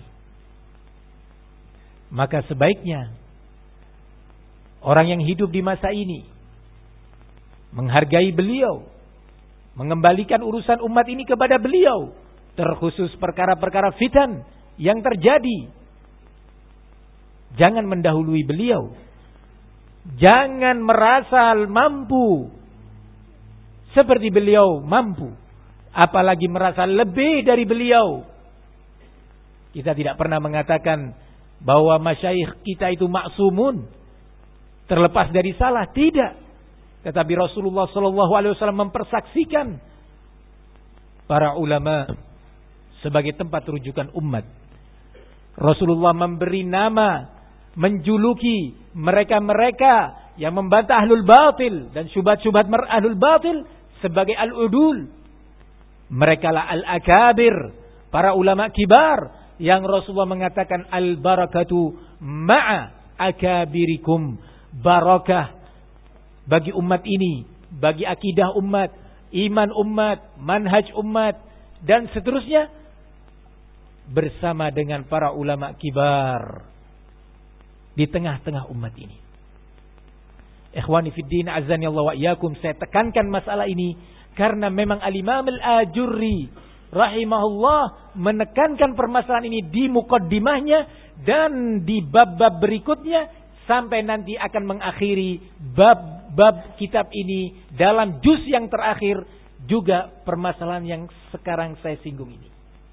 Maka sebaiknya orang yang hidup di masa ini menghargai beliau, mengembalikan urusan umat ini kepada beliau, terkhusus perkara-perkara fitan yang terjadi. Jangan mendahului beliau. Jangan merasa mampu seperti beliau mampu, apalagi merasa lebih dari beliau. Kita tidak pernah mengatakan bahwa masyayikh kita itu maksumun, terlepas dari salah, tidak. Tetapi Rasulullah sallallahu alaihi wasallam mempersaksikan para ulama sebagai tempat rujukan umat. Rasulullah memberi nama, menjuluki mereka-mereka yang membantah ahlul batil dan syubhat-syubhat ahlul batil sebagai al-udul. Mereka lah al-akabir, para ulama kibar yang Rasulullah mengatakan al-barakatu ma'a akabirikum, barakah bagi umat ini, bagi akidah umat, iman umat, manhaj umat dan seterusnya bersama dengan para ulama kibar di tengah-tengah umat ini. Ikhwani fid din azani Allah wa iyyakum, saya tekankan masalah ini karena memang Al-Imam Al-Ajurri rahimahullah menekankan permasalahan ini di muqaddimahnya dan di bab-bab berikutnya sampai nanti akan mengakhiri bab-bab kitab ini dalam juz yang terakhir juga permasalahan yang sekarang saya singgung ini.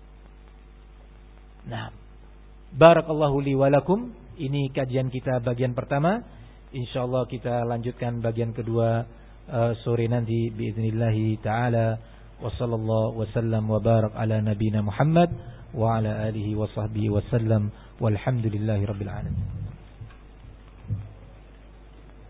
Nah, barakallahu li wa lakum. Ini kajian kita bagian pertama. Insyaallah kita lanjutkan bagian kedua uh, sore nanti biiznillah taala. Wa sallallahu wasallam wa barak ala nabiyina Muhammad wa ala alihi wa sahbihi wasallam. Walhamdulillahirabbil alamin.